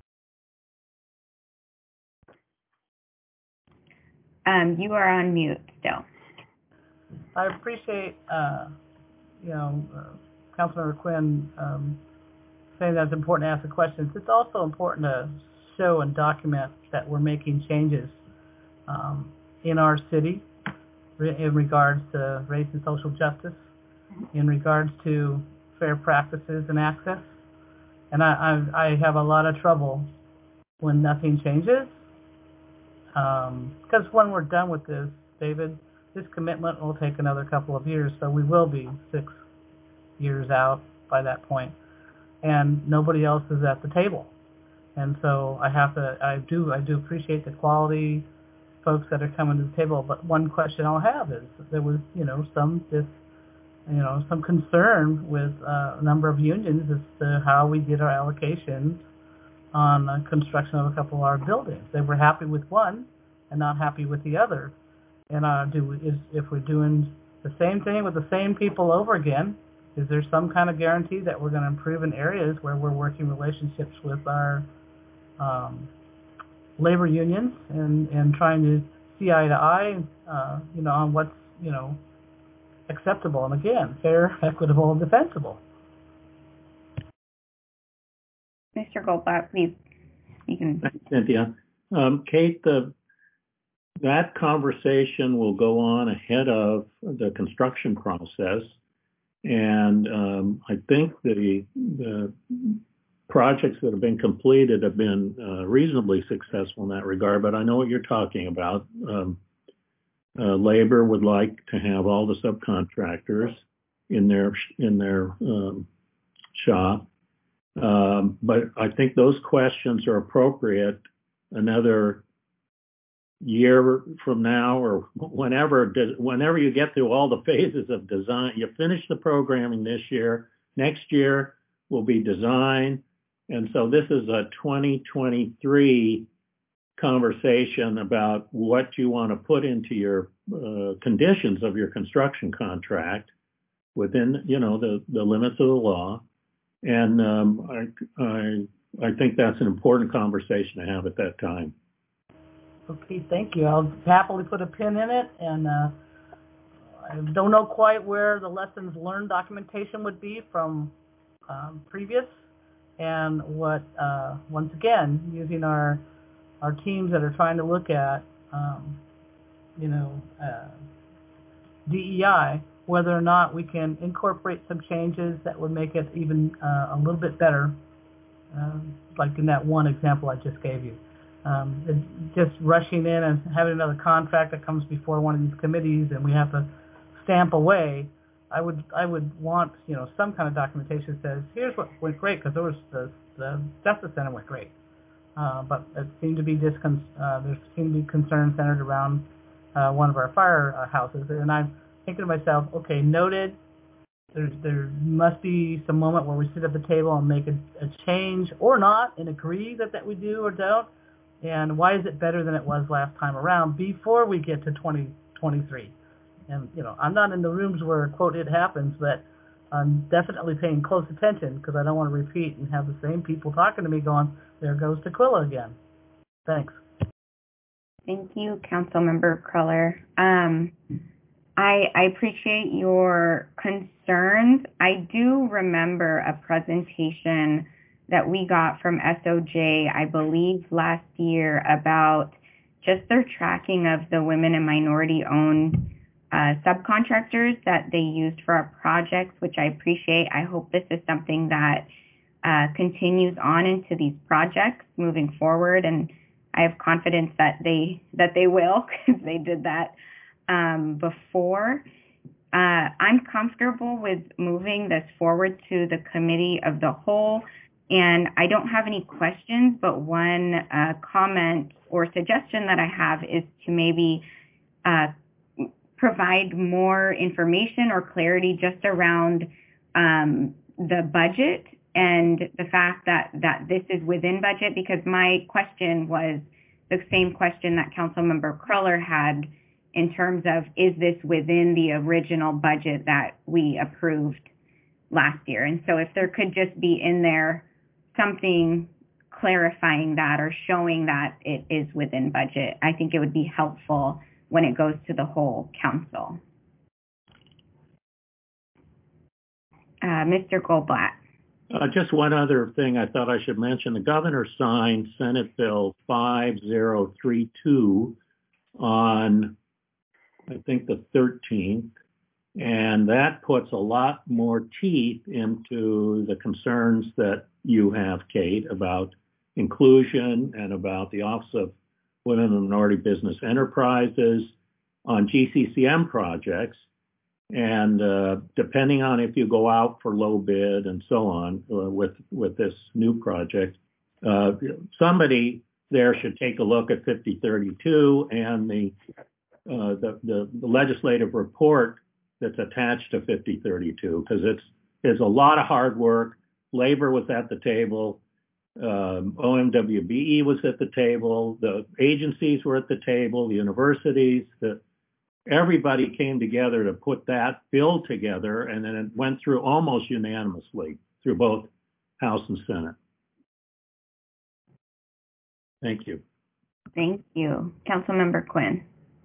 Um, you are on mute still. I appreciate, uh, you know, uh, Councilmember Quinn um, saying that it's important to ask the questions. It's also important to show and document that we're making changes um, in our city in regards to race and social justice, in regards to fair practices and access. And I, I, I have a lot of trouble when nothing changes. Because um, when we're done with this, David, this commitment will take another couple of years, so we will be six years out by that point, and nobody else is at the table. And so I have to, I do, I do appreciate the quality folks that are coming to the table. But one question I'll have is, there was, you know, some this, you know, some concern with uh, a number of unions as to how we did our allocations on uh, construction of a couple of our buildings. They were happy with one and not happy with the other. And uh, do is if we're doing the same thing with the same people over again, is there some kind of guarantee that we're going to improve in areas where we're working relationships with our um, labor unions and, and trying to see eye to eye, uh, you know, on what's, you know, acceptable and, again, fair, equitable, and defensible? Mister Goldblatt, please. You can. Thanks, Cynthia. Um, Kate, the that conversation will go on ahead of the construction process. And um, I think the, the projects that have been completed have been uh, reasonably successful in that regard, but I know what you're talking about. Um, uh, labor would like to have all the subcontractors in their, in their um, shop. Um, but I think those questions are appropriate another year from now, or whenever whenever you get through all the phases of design. You finish the programming this year. Next year will be design. And so this is a twenty twenty-three conversation about what you want to put into your uh, conditions of your construction contract within, you know, the, the limits of the law. And um, I, I, I think that's an important conversation to have at that time. Okay, thank you. I'll happily put a pin in it, and uh, I don't know quite where the lessons learned documentation would be from um, previous, and what, uh, once again, using our our teams that are trying to look at, um, you know, uh, D E I, whether or not we can incorporate some changes that would make it even uh, a little bit better, uh, like in that one example I just gave you. Um, just rushing in and having another contract that comes before one of these committees and we have to stamp away. I would I would want, you know, some kind of documentation that says, here's what went great, because there was the, the Justice Center went great. Uh, but it seemed to be discon- uh, there seemed to be concern centered around uh, one of our fire uh, houses. And I'm thinking to myself, okay, noted, there, there must be some moment where we sit at the table and make a, a change or not and agree that, that we do or don't. And why is it better than it was last time around before we get to twenty twenty-three? And, you know, I'm not in the rooms where, quote, it happens, but I'm definitely paying close attention because I don't want to repeat and have the same people talking to me going, there goes Tukwila again. Thanks. Thank you, Councilmember Cruller. Um, I, I appreciate your concerns. I do remember a presentation that we got from S O J, I believe last year, about just their tracking of the women and minority-owned uh, subcontractors that they used for our projects, which I appreciate. I hope this is something that uh, continues on into these projects moving forward, and I have confidence that they that they will, because they did that um, before. Uh, I'm comfortable with moving this forward to the committee of the whole. And I don't have any questions, but one uh, comment or suggestion that I have is to maybe uh, provide more information or clarity just around um, the budget and the fact that, that this is within budget, because my question was the same question that Councilmember Cruller had in terms of, is this within the original budget that we approved last year? And so if there could just be in there something clarifying that or showing that it is within budget, I think it would be helpful when it goes to the whole council. Uh, Mister Goldblatt. Uh, just one other thing I thought I should mention. The governor signed Senate Bill five zero three two on, I think, the thirteenth, and that puts a lot more teeth into the concerns that you have, Kate, about inclusion and about the Office of Women and Minority Business Enterprises on G C C M projects. And uh, depending on if you go out for low bid and so on uh, with with this new project, uh, somebody there should take a look at fifty thirty-two and the, uh, the the the legislative report that's attached to fifty thirty-two, because it's it's a lot of hard work. Labor was at the table, um, O M W B E was at the table, the agencies were at the table, the universities, the everybody came together to put that bill together, and then it went through almost unanimously through both House and Senate. Thank you. Thank you. Councilmember Quinn.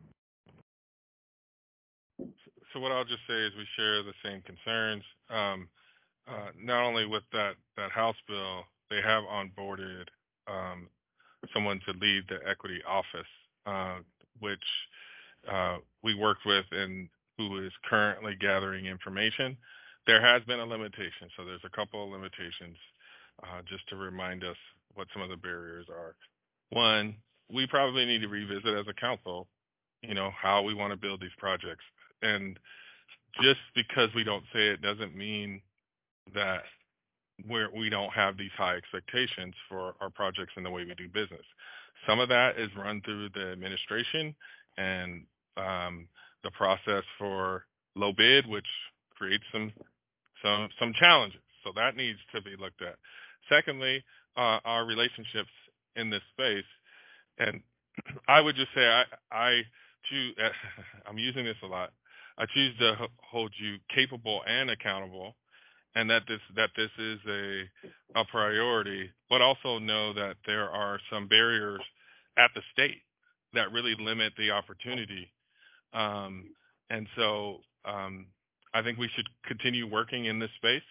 So what I'll just say is we share the same concerns. Um, uh, not only with that, that House bill, they have onboarded um, someone to lead the equity office, uh, which uh, we worked with and who is currently gathering information. There has been a limitation, so there's a couple of limitations uh, just to remind us what some of the barriers are. One, we probably need to revisit as a council, you know, how we want to build these projects. And just because we don't say it doesn't mean that we're, we don't have these high expectations for our projects and the way we do business. Some of that is run through the administration and um, the process for low bid, which creates some some some challenges. So that needs to be looked at. Secondly, uh, our relationships in this space, and I would just say I I choose. I'm using this a lot. I choose to hold you capable and accountable, and that this that this is a a priority, but also know that there are some barriers at the state that really limit the opportunity. Um, and so um, I think we should continue working in this space,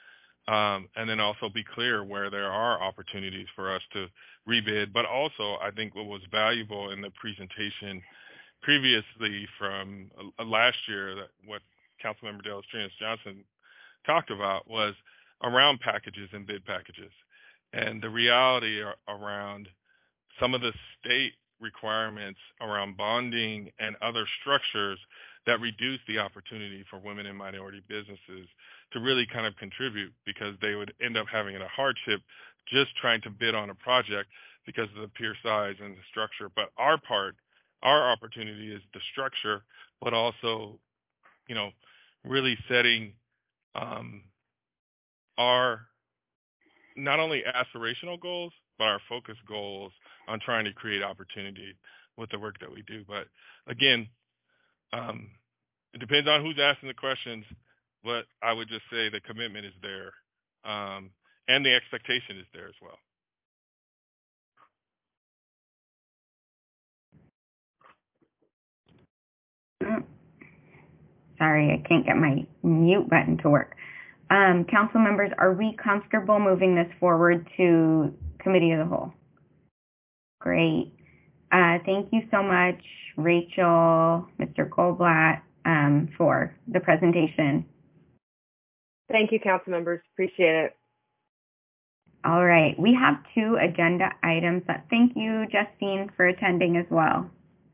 um, and then also be clear where there are opportunities for us to rebid. But also, I think what was valuable in the presentation previously from uh, last year, that what Councilmember Delastrinas Johnson talked about was around packages and bid packages, and the reality around some of the state requirements around bonding and other structures that reduce the opportunity for women and minority businesses to really kind of contribute, because they would end up having a hardship just trying to bid on a project because of the pure size and the structure. But our part, our opportunity is the structure, but also, you know, really setting um, our not only aspirational goals, but our focus goals on trying to create opportunity with the work that we do. But again, um, it depends on who's asking the questions, but I would just say the commitment is there, um, and the expectation is there as well. Sorry, I can't get my mute button to work. Um, council members, are we comfortable moving this forward to committee of the whole? Great. Uh, thank you so much, Rachel, Mister Colblatt, um, for the presentation. Thank you, council members. Appreciate it. All right. We have two agenda items. Thank you, Justine, for attending as well.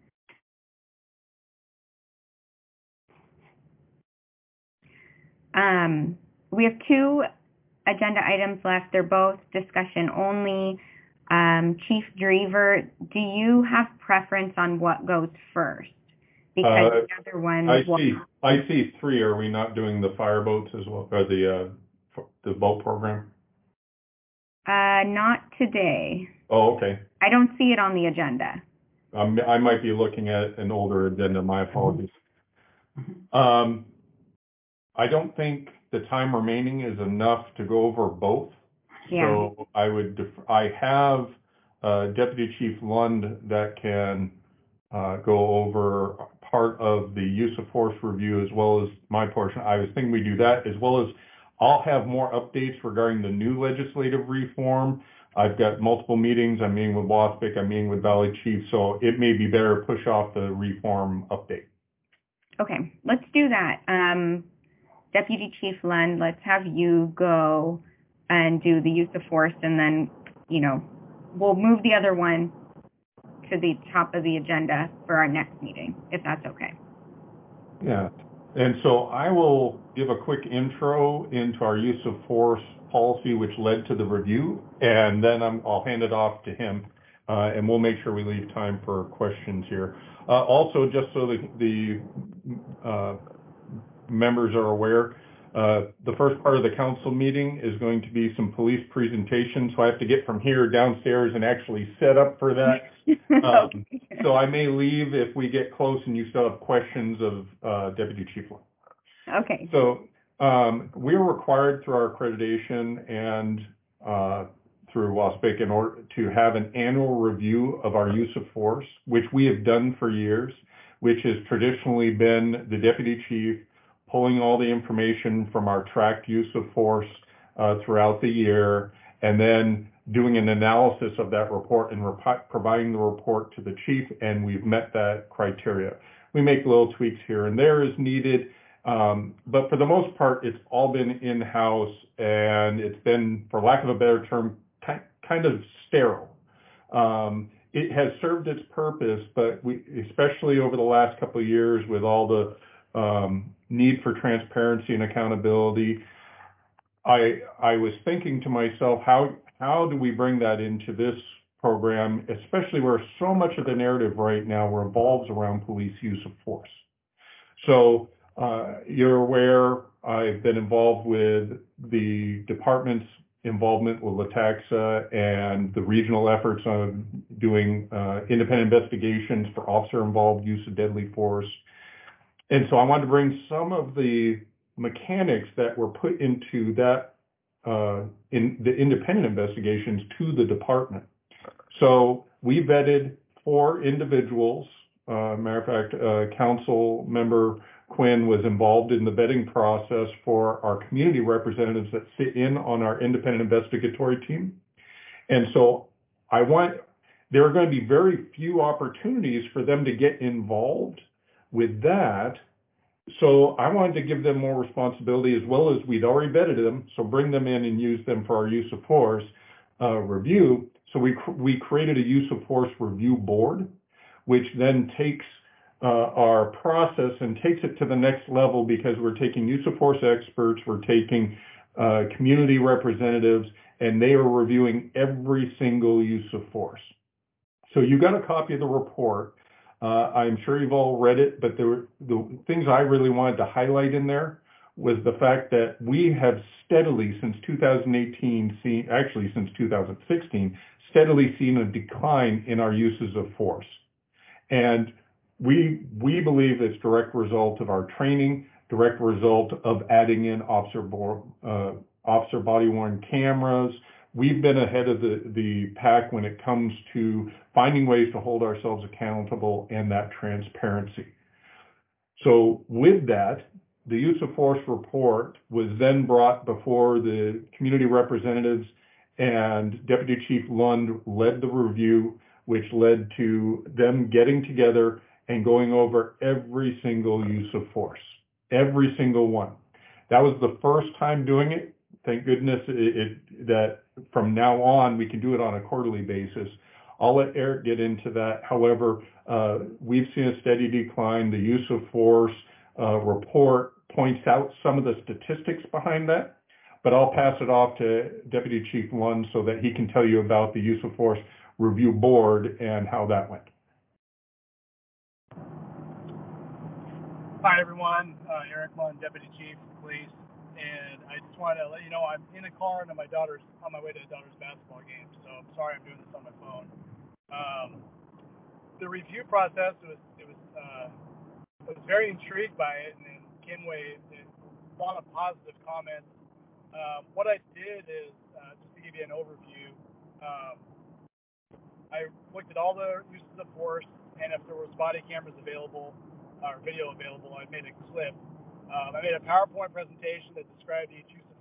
Um, we have two agenda items left. They're both discussion only. Um, Chief Drever, do you have preference on what goes first? Because uh, the other one. I see. I see three. Are we not doing the fire boats as well, or the uh, the boat program? Uh, not today. Oh, okay. I don't see it on the agenda. Um, I might be looking at an older agenda. My apologies. Mm-hmm. Um, I don't think the time remaining is enough to go over both. Yeah. So I would, def- I have uh, Deputy Chief Lund that can uh, go over part of the use of force review as well as my portion. I was thinking we do that, as well as I'll have more updates regarding the new legislative reform. I've got multiple meetings. I'm meeting with WASPIC. I'm meeting with Valley Chief. So it may be better to push off the reform update. Okay, let's do that. Um, Deputy Chief Lund, let's have you go and do the use of force, and then, you know, we'll move the other one to the top of the agenda for our next meeting, if that's okay. Yeah. And so I will give a quick intro into our use of force policy, which led to the review, and then I'm, I'll hand it off to him, uh, and we'll make sure we leave time for questions here. Uh, also, just so the, the uh, members are aware, uh, the first part of the council meeting is going to be some police presentation, so I have to get from here downstairs and actually set up for that. Um, so I may leave if we get close and you still have questions of uh, Deputy Chief Lund. Okay. So um, we're required through our accreditation and uh, through WASPIC in order to have an annual review of our use of force, which we have done for years, which has traditionally been the Deputy Chief pulling all the information from our tracked use of force uh, throughout the year, and then doing an analysis of that report and rep- providing the report to the chief, and we've met that criteria. We make little tweaks here and there as needed, um, but for the most part, it's all been in-house, and it's been, for lack of a better term, ki- kind of sterile. Um, it has served its purpose, but we, especially over the last couple of years with all the um, need for transparency and accountability, I I was thinking to myself, how how do we bring that into this program, especially where so much of the narrative right now revolves around police use of force. So uh, you're aware I've been involved with the department's involvement with LATAXA and the regional efforts on doing uh, independent investigations for officer-involved use of deadly force. And so I wanted to bring some of the mechanics that were put into that, uh, in the independent investigations to the department. So we vetted four individuals. Uh, matter of fact, uh, Council Member Quinn was involved in the vetting process for our community representatives that sit in on our independent investigatory team. And so I want, there are going to be very few opportunities for them to get involved with that. So I wanted to give them more responsibility, as well as we'd already vetted them. So bring them in and use them for our use of force uh, review. So we, cr- we created a use of force review board, which then takes uh, our process and takes it to the next level, because we're taking use of force experts, we're taking uh, community representatives, and they are reviewing every single use of force. So you got a copy of the report. Uh, I'm sure you've all read it, but there were, the things I really wanted to highlight in there was the fact that we have steadily, since two thousand eighteen, seen, actually since two thousand sixteen, steadily seen a decline in our uses of force. And we, we believe it's direct result of our training, direct result of adding in officer, bo- uh, officer body-worn cameras. We've been ahead of the, the pack when it comes to finding ways to hold ourselves accountable and that transparency. So with that, the use of force report was then brought before the community representatives, and Deputy Chief Lund led the review, which led to them getting together and going over every single use of force, every single one. That was the first time doing it. Thank goodness it, it, that from now on we can do it on a quarterly basis. I'll let Eric get into that. However, uh, we've seen a steady decline. The use of force uh, report points out some of the statistics behind that, but I'll pass it off to Deputy Chief Lund so that he can tell you about the use of force review board and how that went. Hi everyone, uh, Eric Lund, Deputy Chief of Police, and I just wanted to let you know I'm in a car and my daughter's on my way to a daughter's basketball game, so I'm sorry I'm doing this on my phone. Um, the review process was it was uh, I was very intrigued by it, and then Kim Wade did a lot of positive comments. Um, what I did is uh, just to give you an overview. Um, I looked at all the uses of force, and if there was body cameras available or video available, I made a clip. Um, I made a PowerPoint presentation that described each use of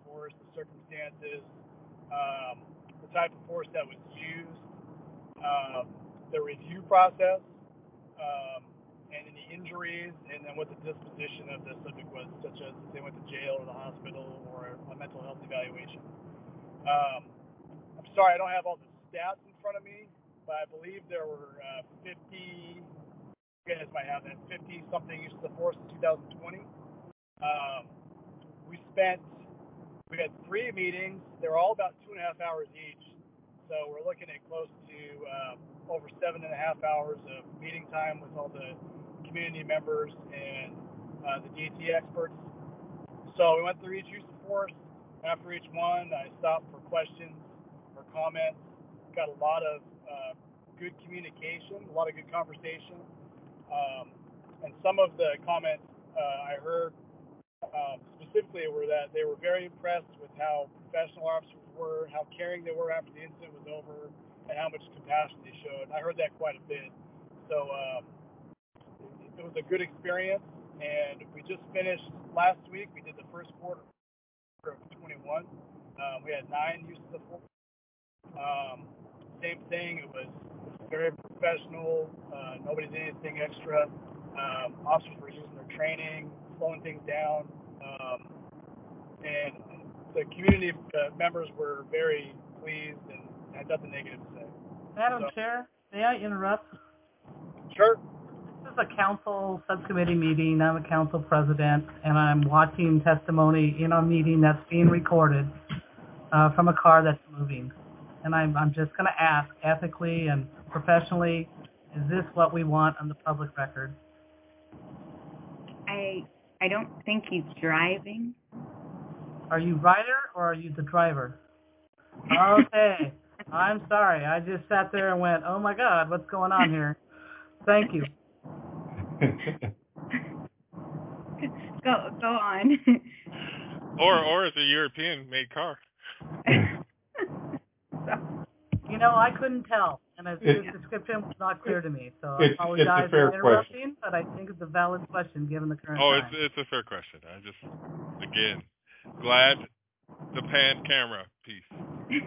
force, the circumstances, um, the type of force that was used, um, the review process, um, and any injuries, and then what the disposition of the subject was, such as if they went to jail or the hospital or a mental health evaluation. Um, I'm sorry, I don't have all the stats in front of me, but I believe there were uh, fifty, you guys might have that, fifty something uses of force in two thousand twenty. Um, we spent, we had three meetings. They were all about two and a half hours each. So we're looking at close to uh, over seven and a half hours of meeting time with all the community members and uh, the D A T experts. So we went through each use of force. After each one, I stopped for questions or comments. Got a lot of uh, good communication, a lot of good conversation. Um, and some of the comments uh, I heard um, specifically were that they were very impressed with how professional officers were, how caring they were after the incident was over, and how much compassion they showed. I heard that quite a bit. So um, it was a good experience, and we just finished last week. We did the first quarter of twenty-one. Um, we had nine uses of force. Um, same thing. It was very professional. Uh, nobody did anything extra. Um, officers were using their training, slowing things down, um, and the community uh, members were very pleased and had nothing negative to say. Madam So, Chair, may I interrupt? Sure. This is a council subcommittee meeting. I'm a council president, and I'm watching testimony in a meeting that's being recorded uh, from a car that's moving. And I'm, I'm just going to ask, ethically and professionally, is this what we want on the public record? I I don't think he's driving. Are you rider or are you the driver? Okay. I'm sorry. I just sat there and went, oh my God, what's going on here? Thank you. go go on. Or or it's a European-made car. You know, I couldn't tell, and his It- description was not clear to me. So I It's- it's a apologize fair for interrupting, but I think it's a valid question given the current Oh, time. it's it's a fair question. I just again glad the pan camera piece.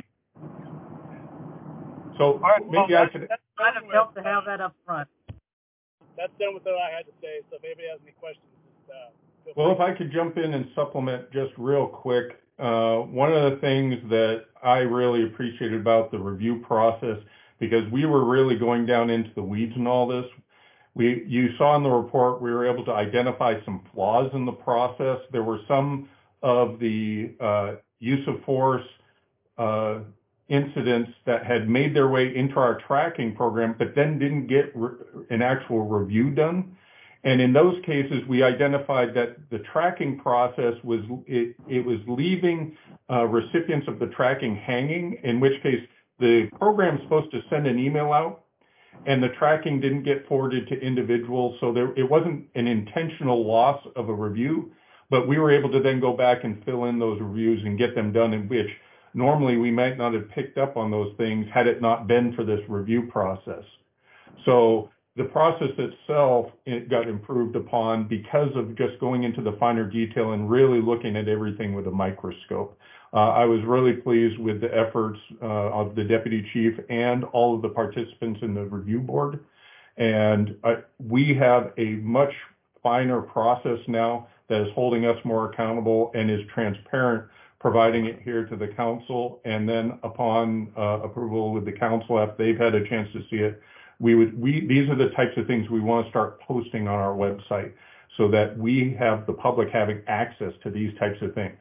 So all right, maybe well, I that- could. that's I'd done have with, helped to have that up front. That's done with what I had to say. So if anybody has any questions, just, uh, feel Well, if free. I could jump in and supplement just real quick, uh, one of the things that I really appreciated about the review process, because we were really going down into the weeds in all this, we, you saw in the report, we were able to identify some flaws in the process. There were some of the uh, use of force uh, incidents that had made their way into our tracking program, but then didn't get re- an actual review done. And in those cases, we identified that the tracking process was, it, it was leaving uh, recipients of the tracking hanging, in which case the program is supposed to send an email out and the tracking didn't get forwarded to individuals. So there, it wasn't an intentional loss of a review, but we were able to then go back and fill in those reviews and get them done, in which normally we might not have picked up on those things had it not been for this review process. So the process itself, it got improved upon because of just going into the finer detail and really looking at everything with a microscope. Uh, I was really pleased with the efforts uh, of the deputy chief and all of the participants in the review board. And I, we have a much finer process now that is holding us more accountable and is transparent, providing it here to the council. And then upon uh, approval with the council, after they've had a chance to see it, we would, we, these are the types of things we want to start posting on our website so that we have the public having access to these types of things.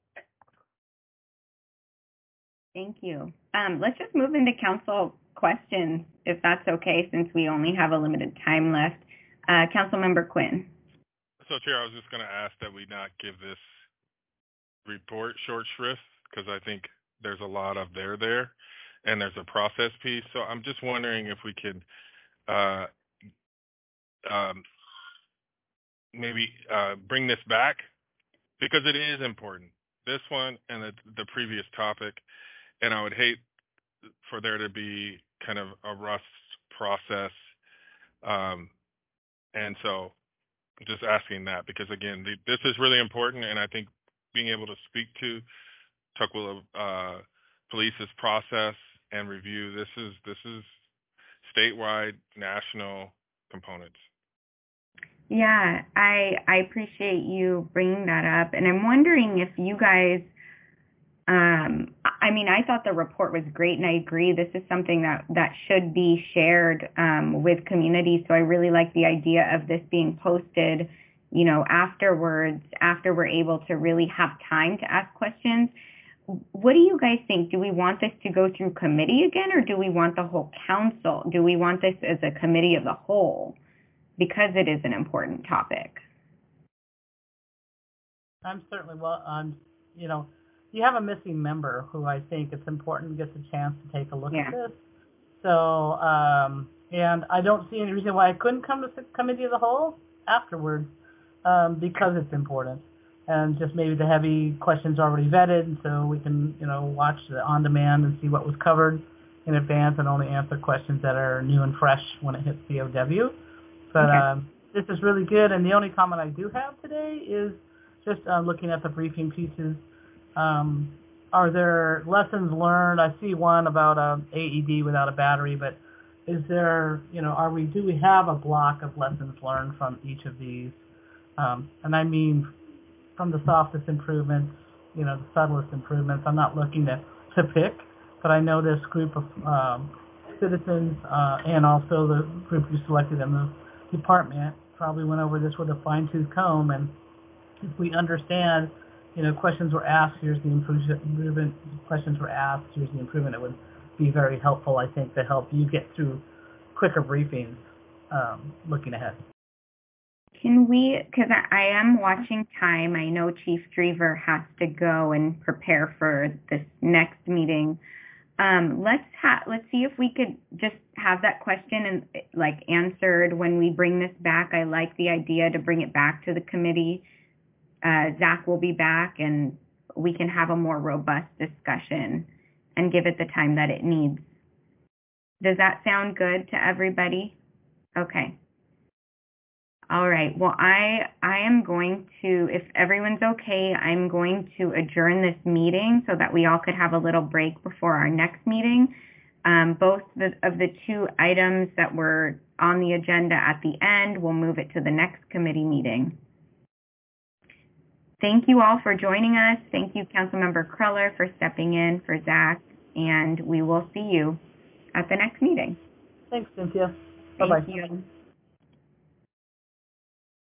Thank you. Um, let's just move into council questions, if that's okay, since we only have a limited time left. Uh, Councilmember Quinn. So, Chair, I was just going to ask that we not give this report short shrift because I think there's a lot of there there, and there's a process piece. So I'm just wondering if we could uh, um, maybe uh, bring this back because it is important. This one and the, the previous topic, and I would hate for there to be kind of a rust process. Um, and so just asking that because, again, the, this is really important, and I think being able to speak to Tukwila uh, Police's process and review. This is this is statewide, national components. Yeah, I I appreciate you bringing that up, and I'm wondering if you guys. Um, I mean, I thought the report was great, and I agree. This is something that that should be shared um, with communities. So I really like the idea of this being posted, you know, afterwards, after we're able to really have time to ask questions. What do you guys think? Do we want this to go through committee again, or do we want the whole council? Do we want this as a committee of the whole? Because it is an important topic. I'm certainly well. Um, you know, you have a missing member who I think it's important gets a chance to take a look Yeah. at this. So, um, and I don't see any reason why I couldn't come to the committee of the whole afterwards, um, because it's important. And just maybe the heavy questions are already vetted, so we can, you know, watch the on demand and see what was covered in advance and only answer questions that are new and fresh when it hits the O W. But Okay. um, this is really good. And the only comment I do have today is just uh, looking at the briefing pieces. Um, are there lessons learned? I see one about a A E D without a battery, but is there, you know, are we, do we have a block of lessons learned from each of these? Um, and I mean, from the softest improvements, you know, the subtlest improvements. I'm not looking to, to pick, but I know this group of um, citizens uh, and also the group you selected in the department probably went over this with a fine-tooth comb. And if we understand, you know, questions were asked, here's the improvement, questions were asked, here's the improvement, it would be very helpful, I think, to help you get through quicker briefings um, looking ahead. Can we, because I, I am watching time, I know Chief Drever has to go and prepare for this next meeting. Um, let's ha- let's see if we could just have that question and like answered when we bring this back. I like the idea to bring it back to the committee. Uh, Zach will be back, and we can have a more robust discussion and give it the time that it needs. Does that sound good to everybody? Okay. All right. Well, I I am going to, if everyone's okay, I'm going to adjourn this meeting so that we all could have a little break before our next meeting. Um, both the, of the two items that were on the agenda at the end, we'll move it to the next committee meeting. Thank you all for joining us. Thank you, Councilmember Cruller, for stepping in for Zach, and we will see you at the next meeting. Thanks, Cynthia. Bye-bye. Thank you.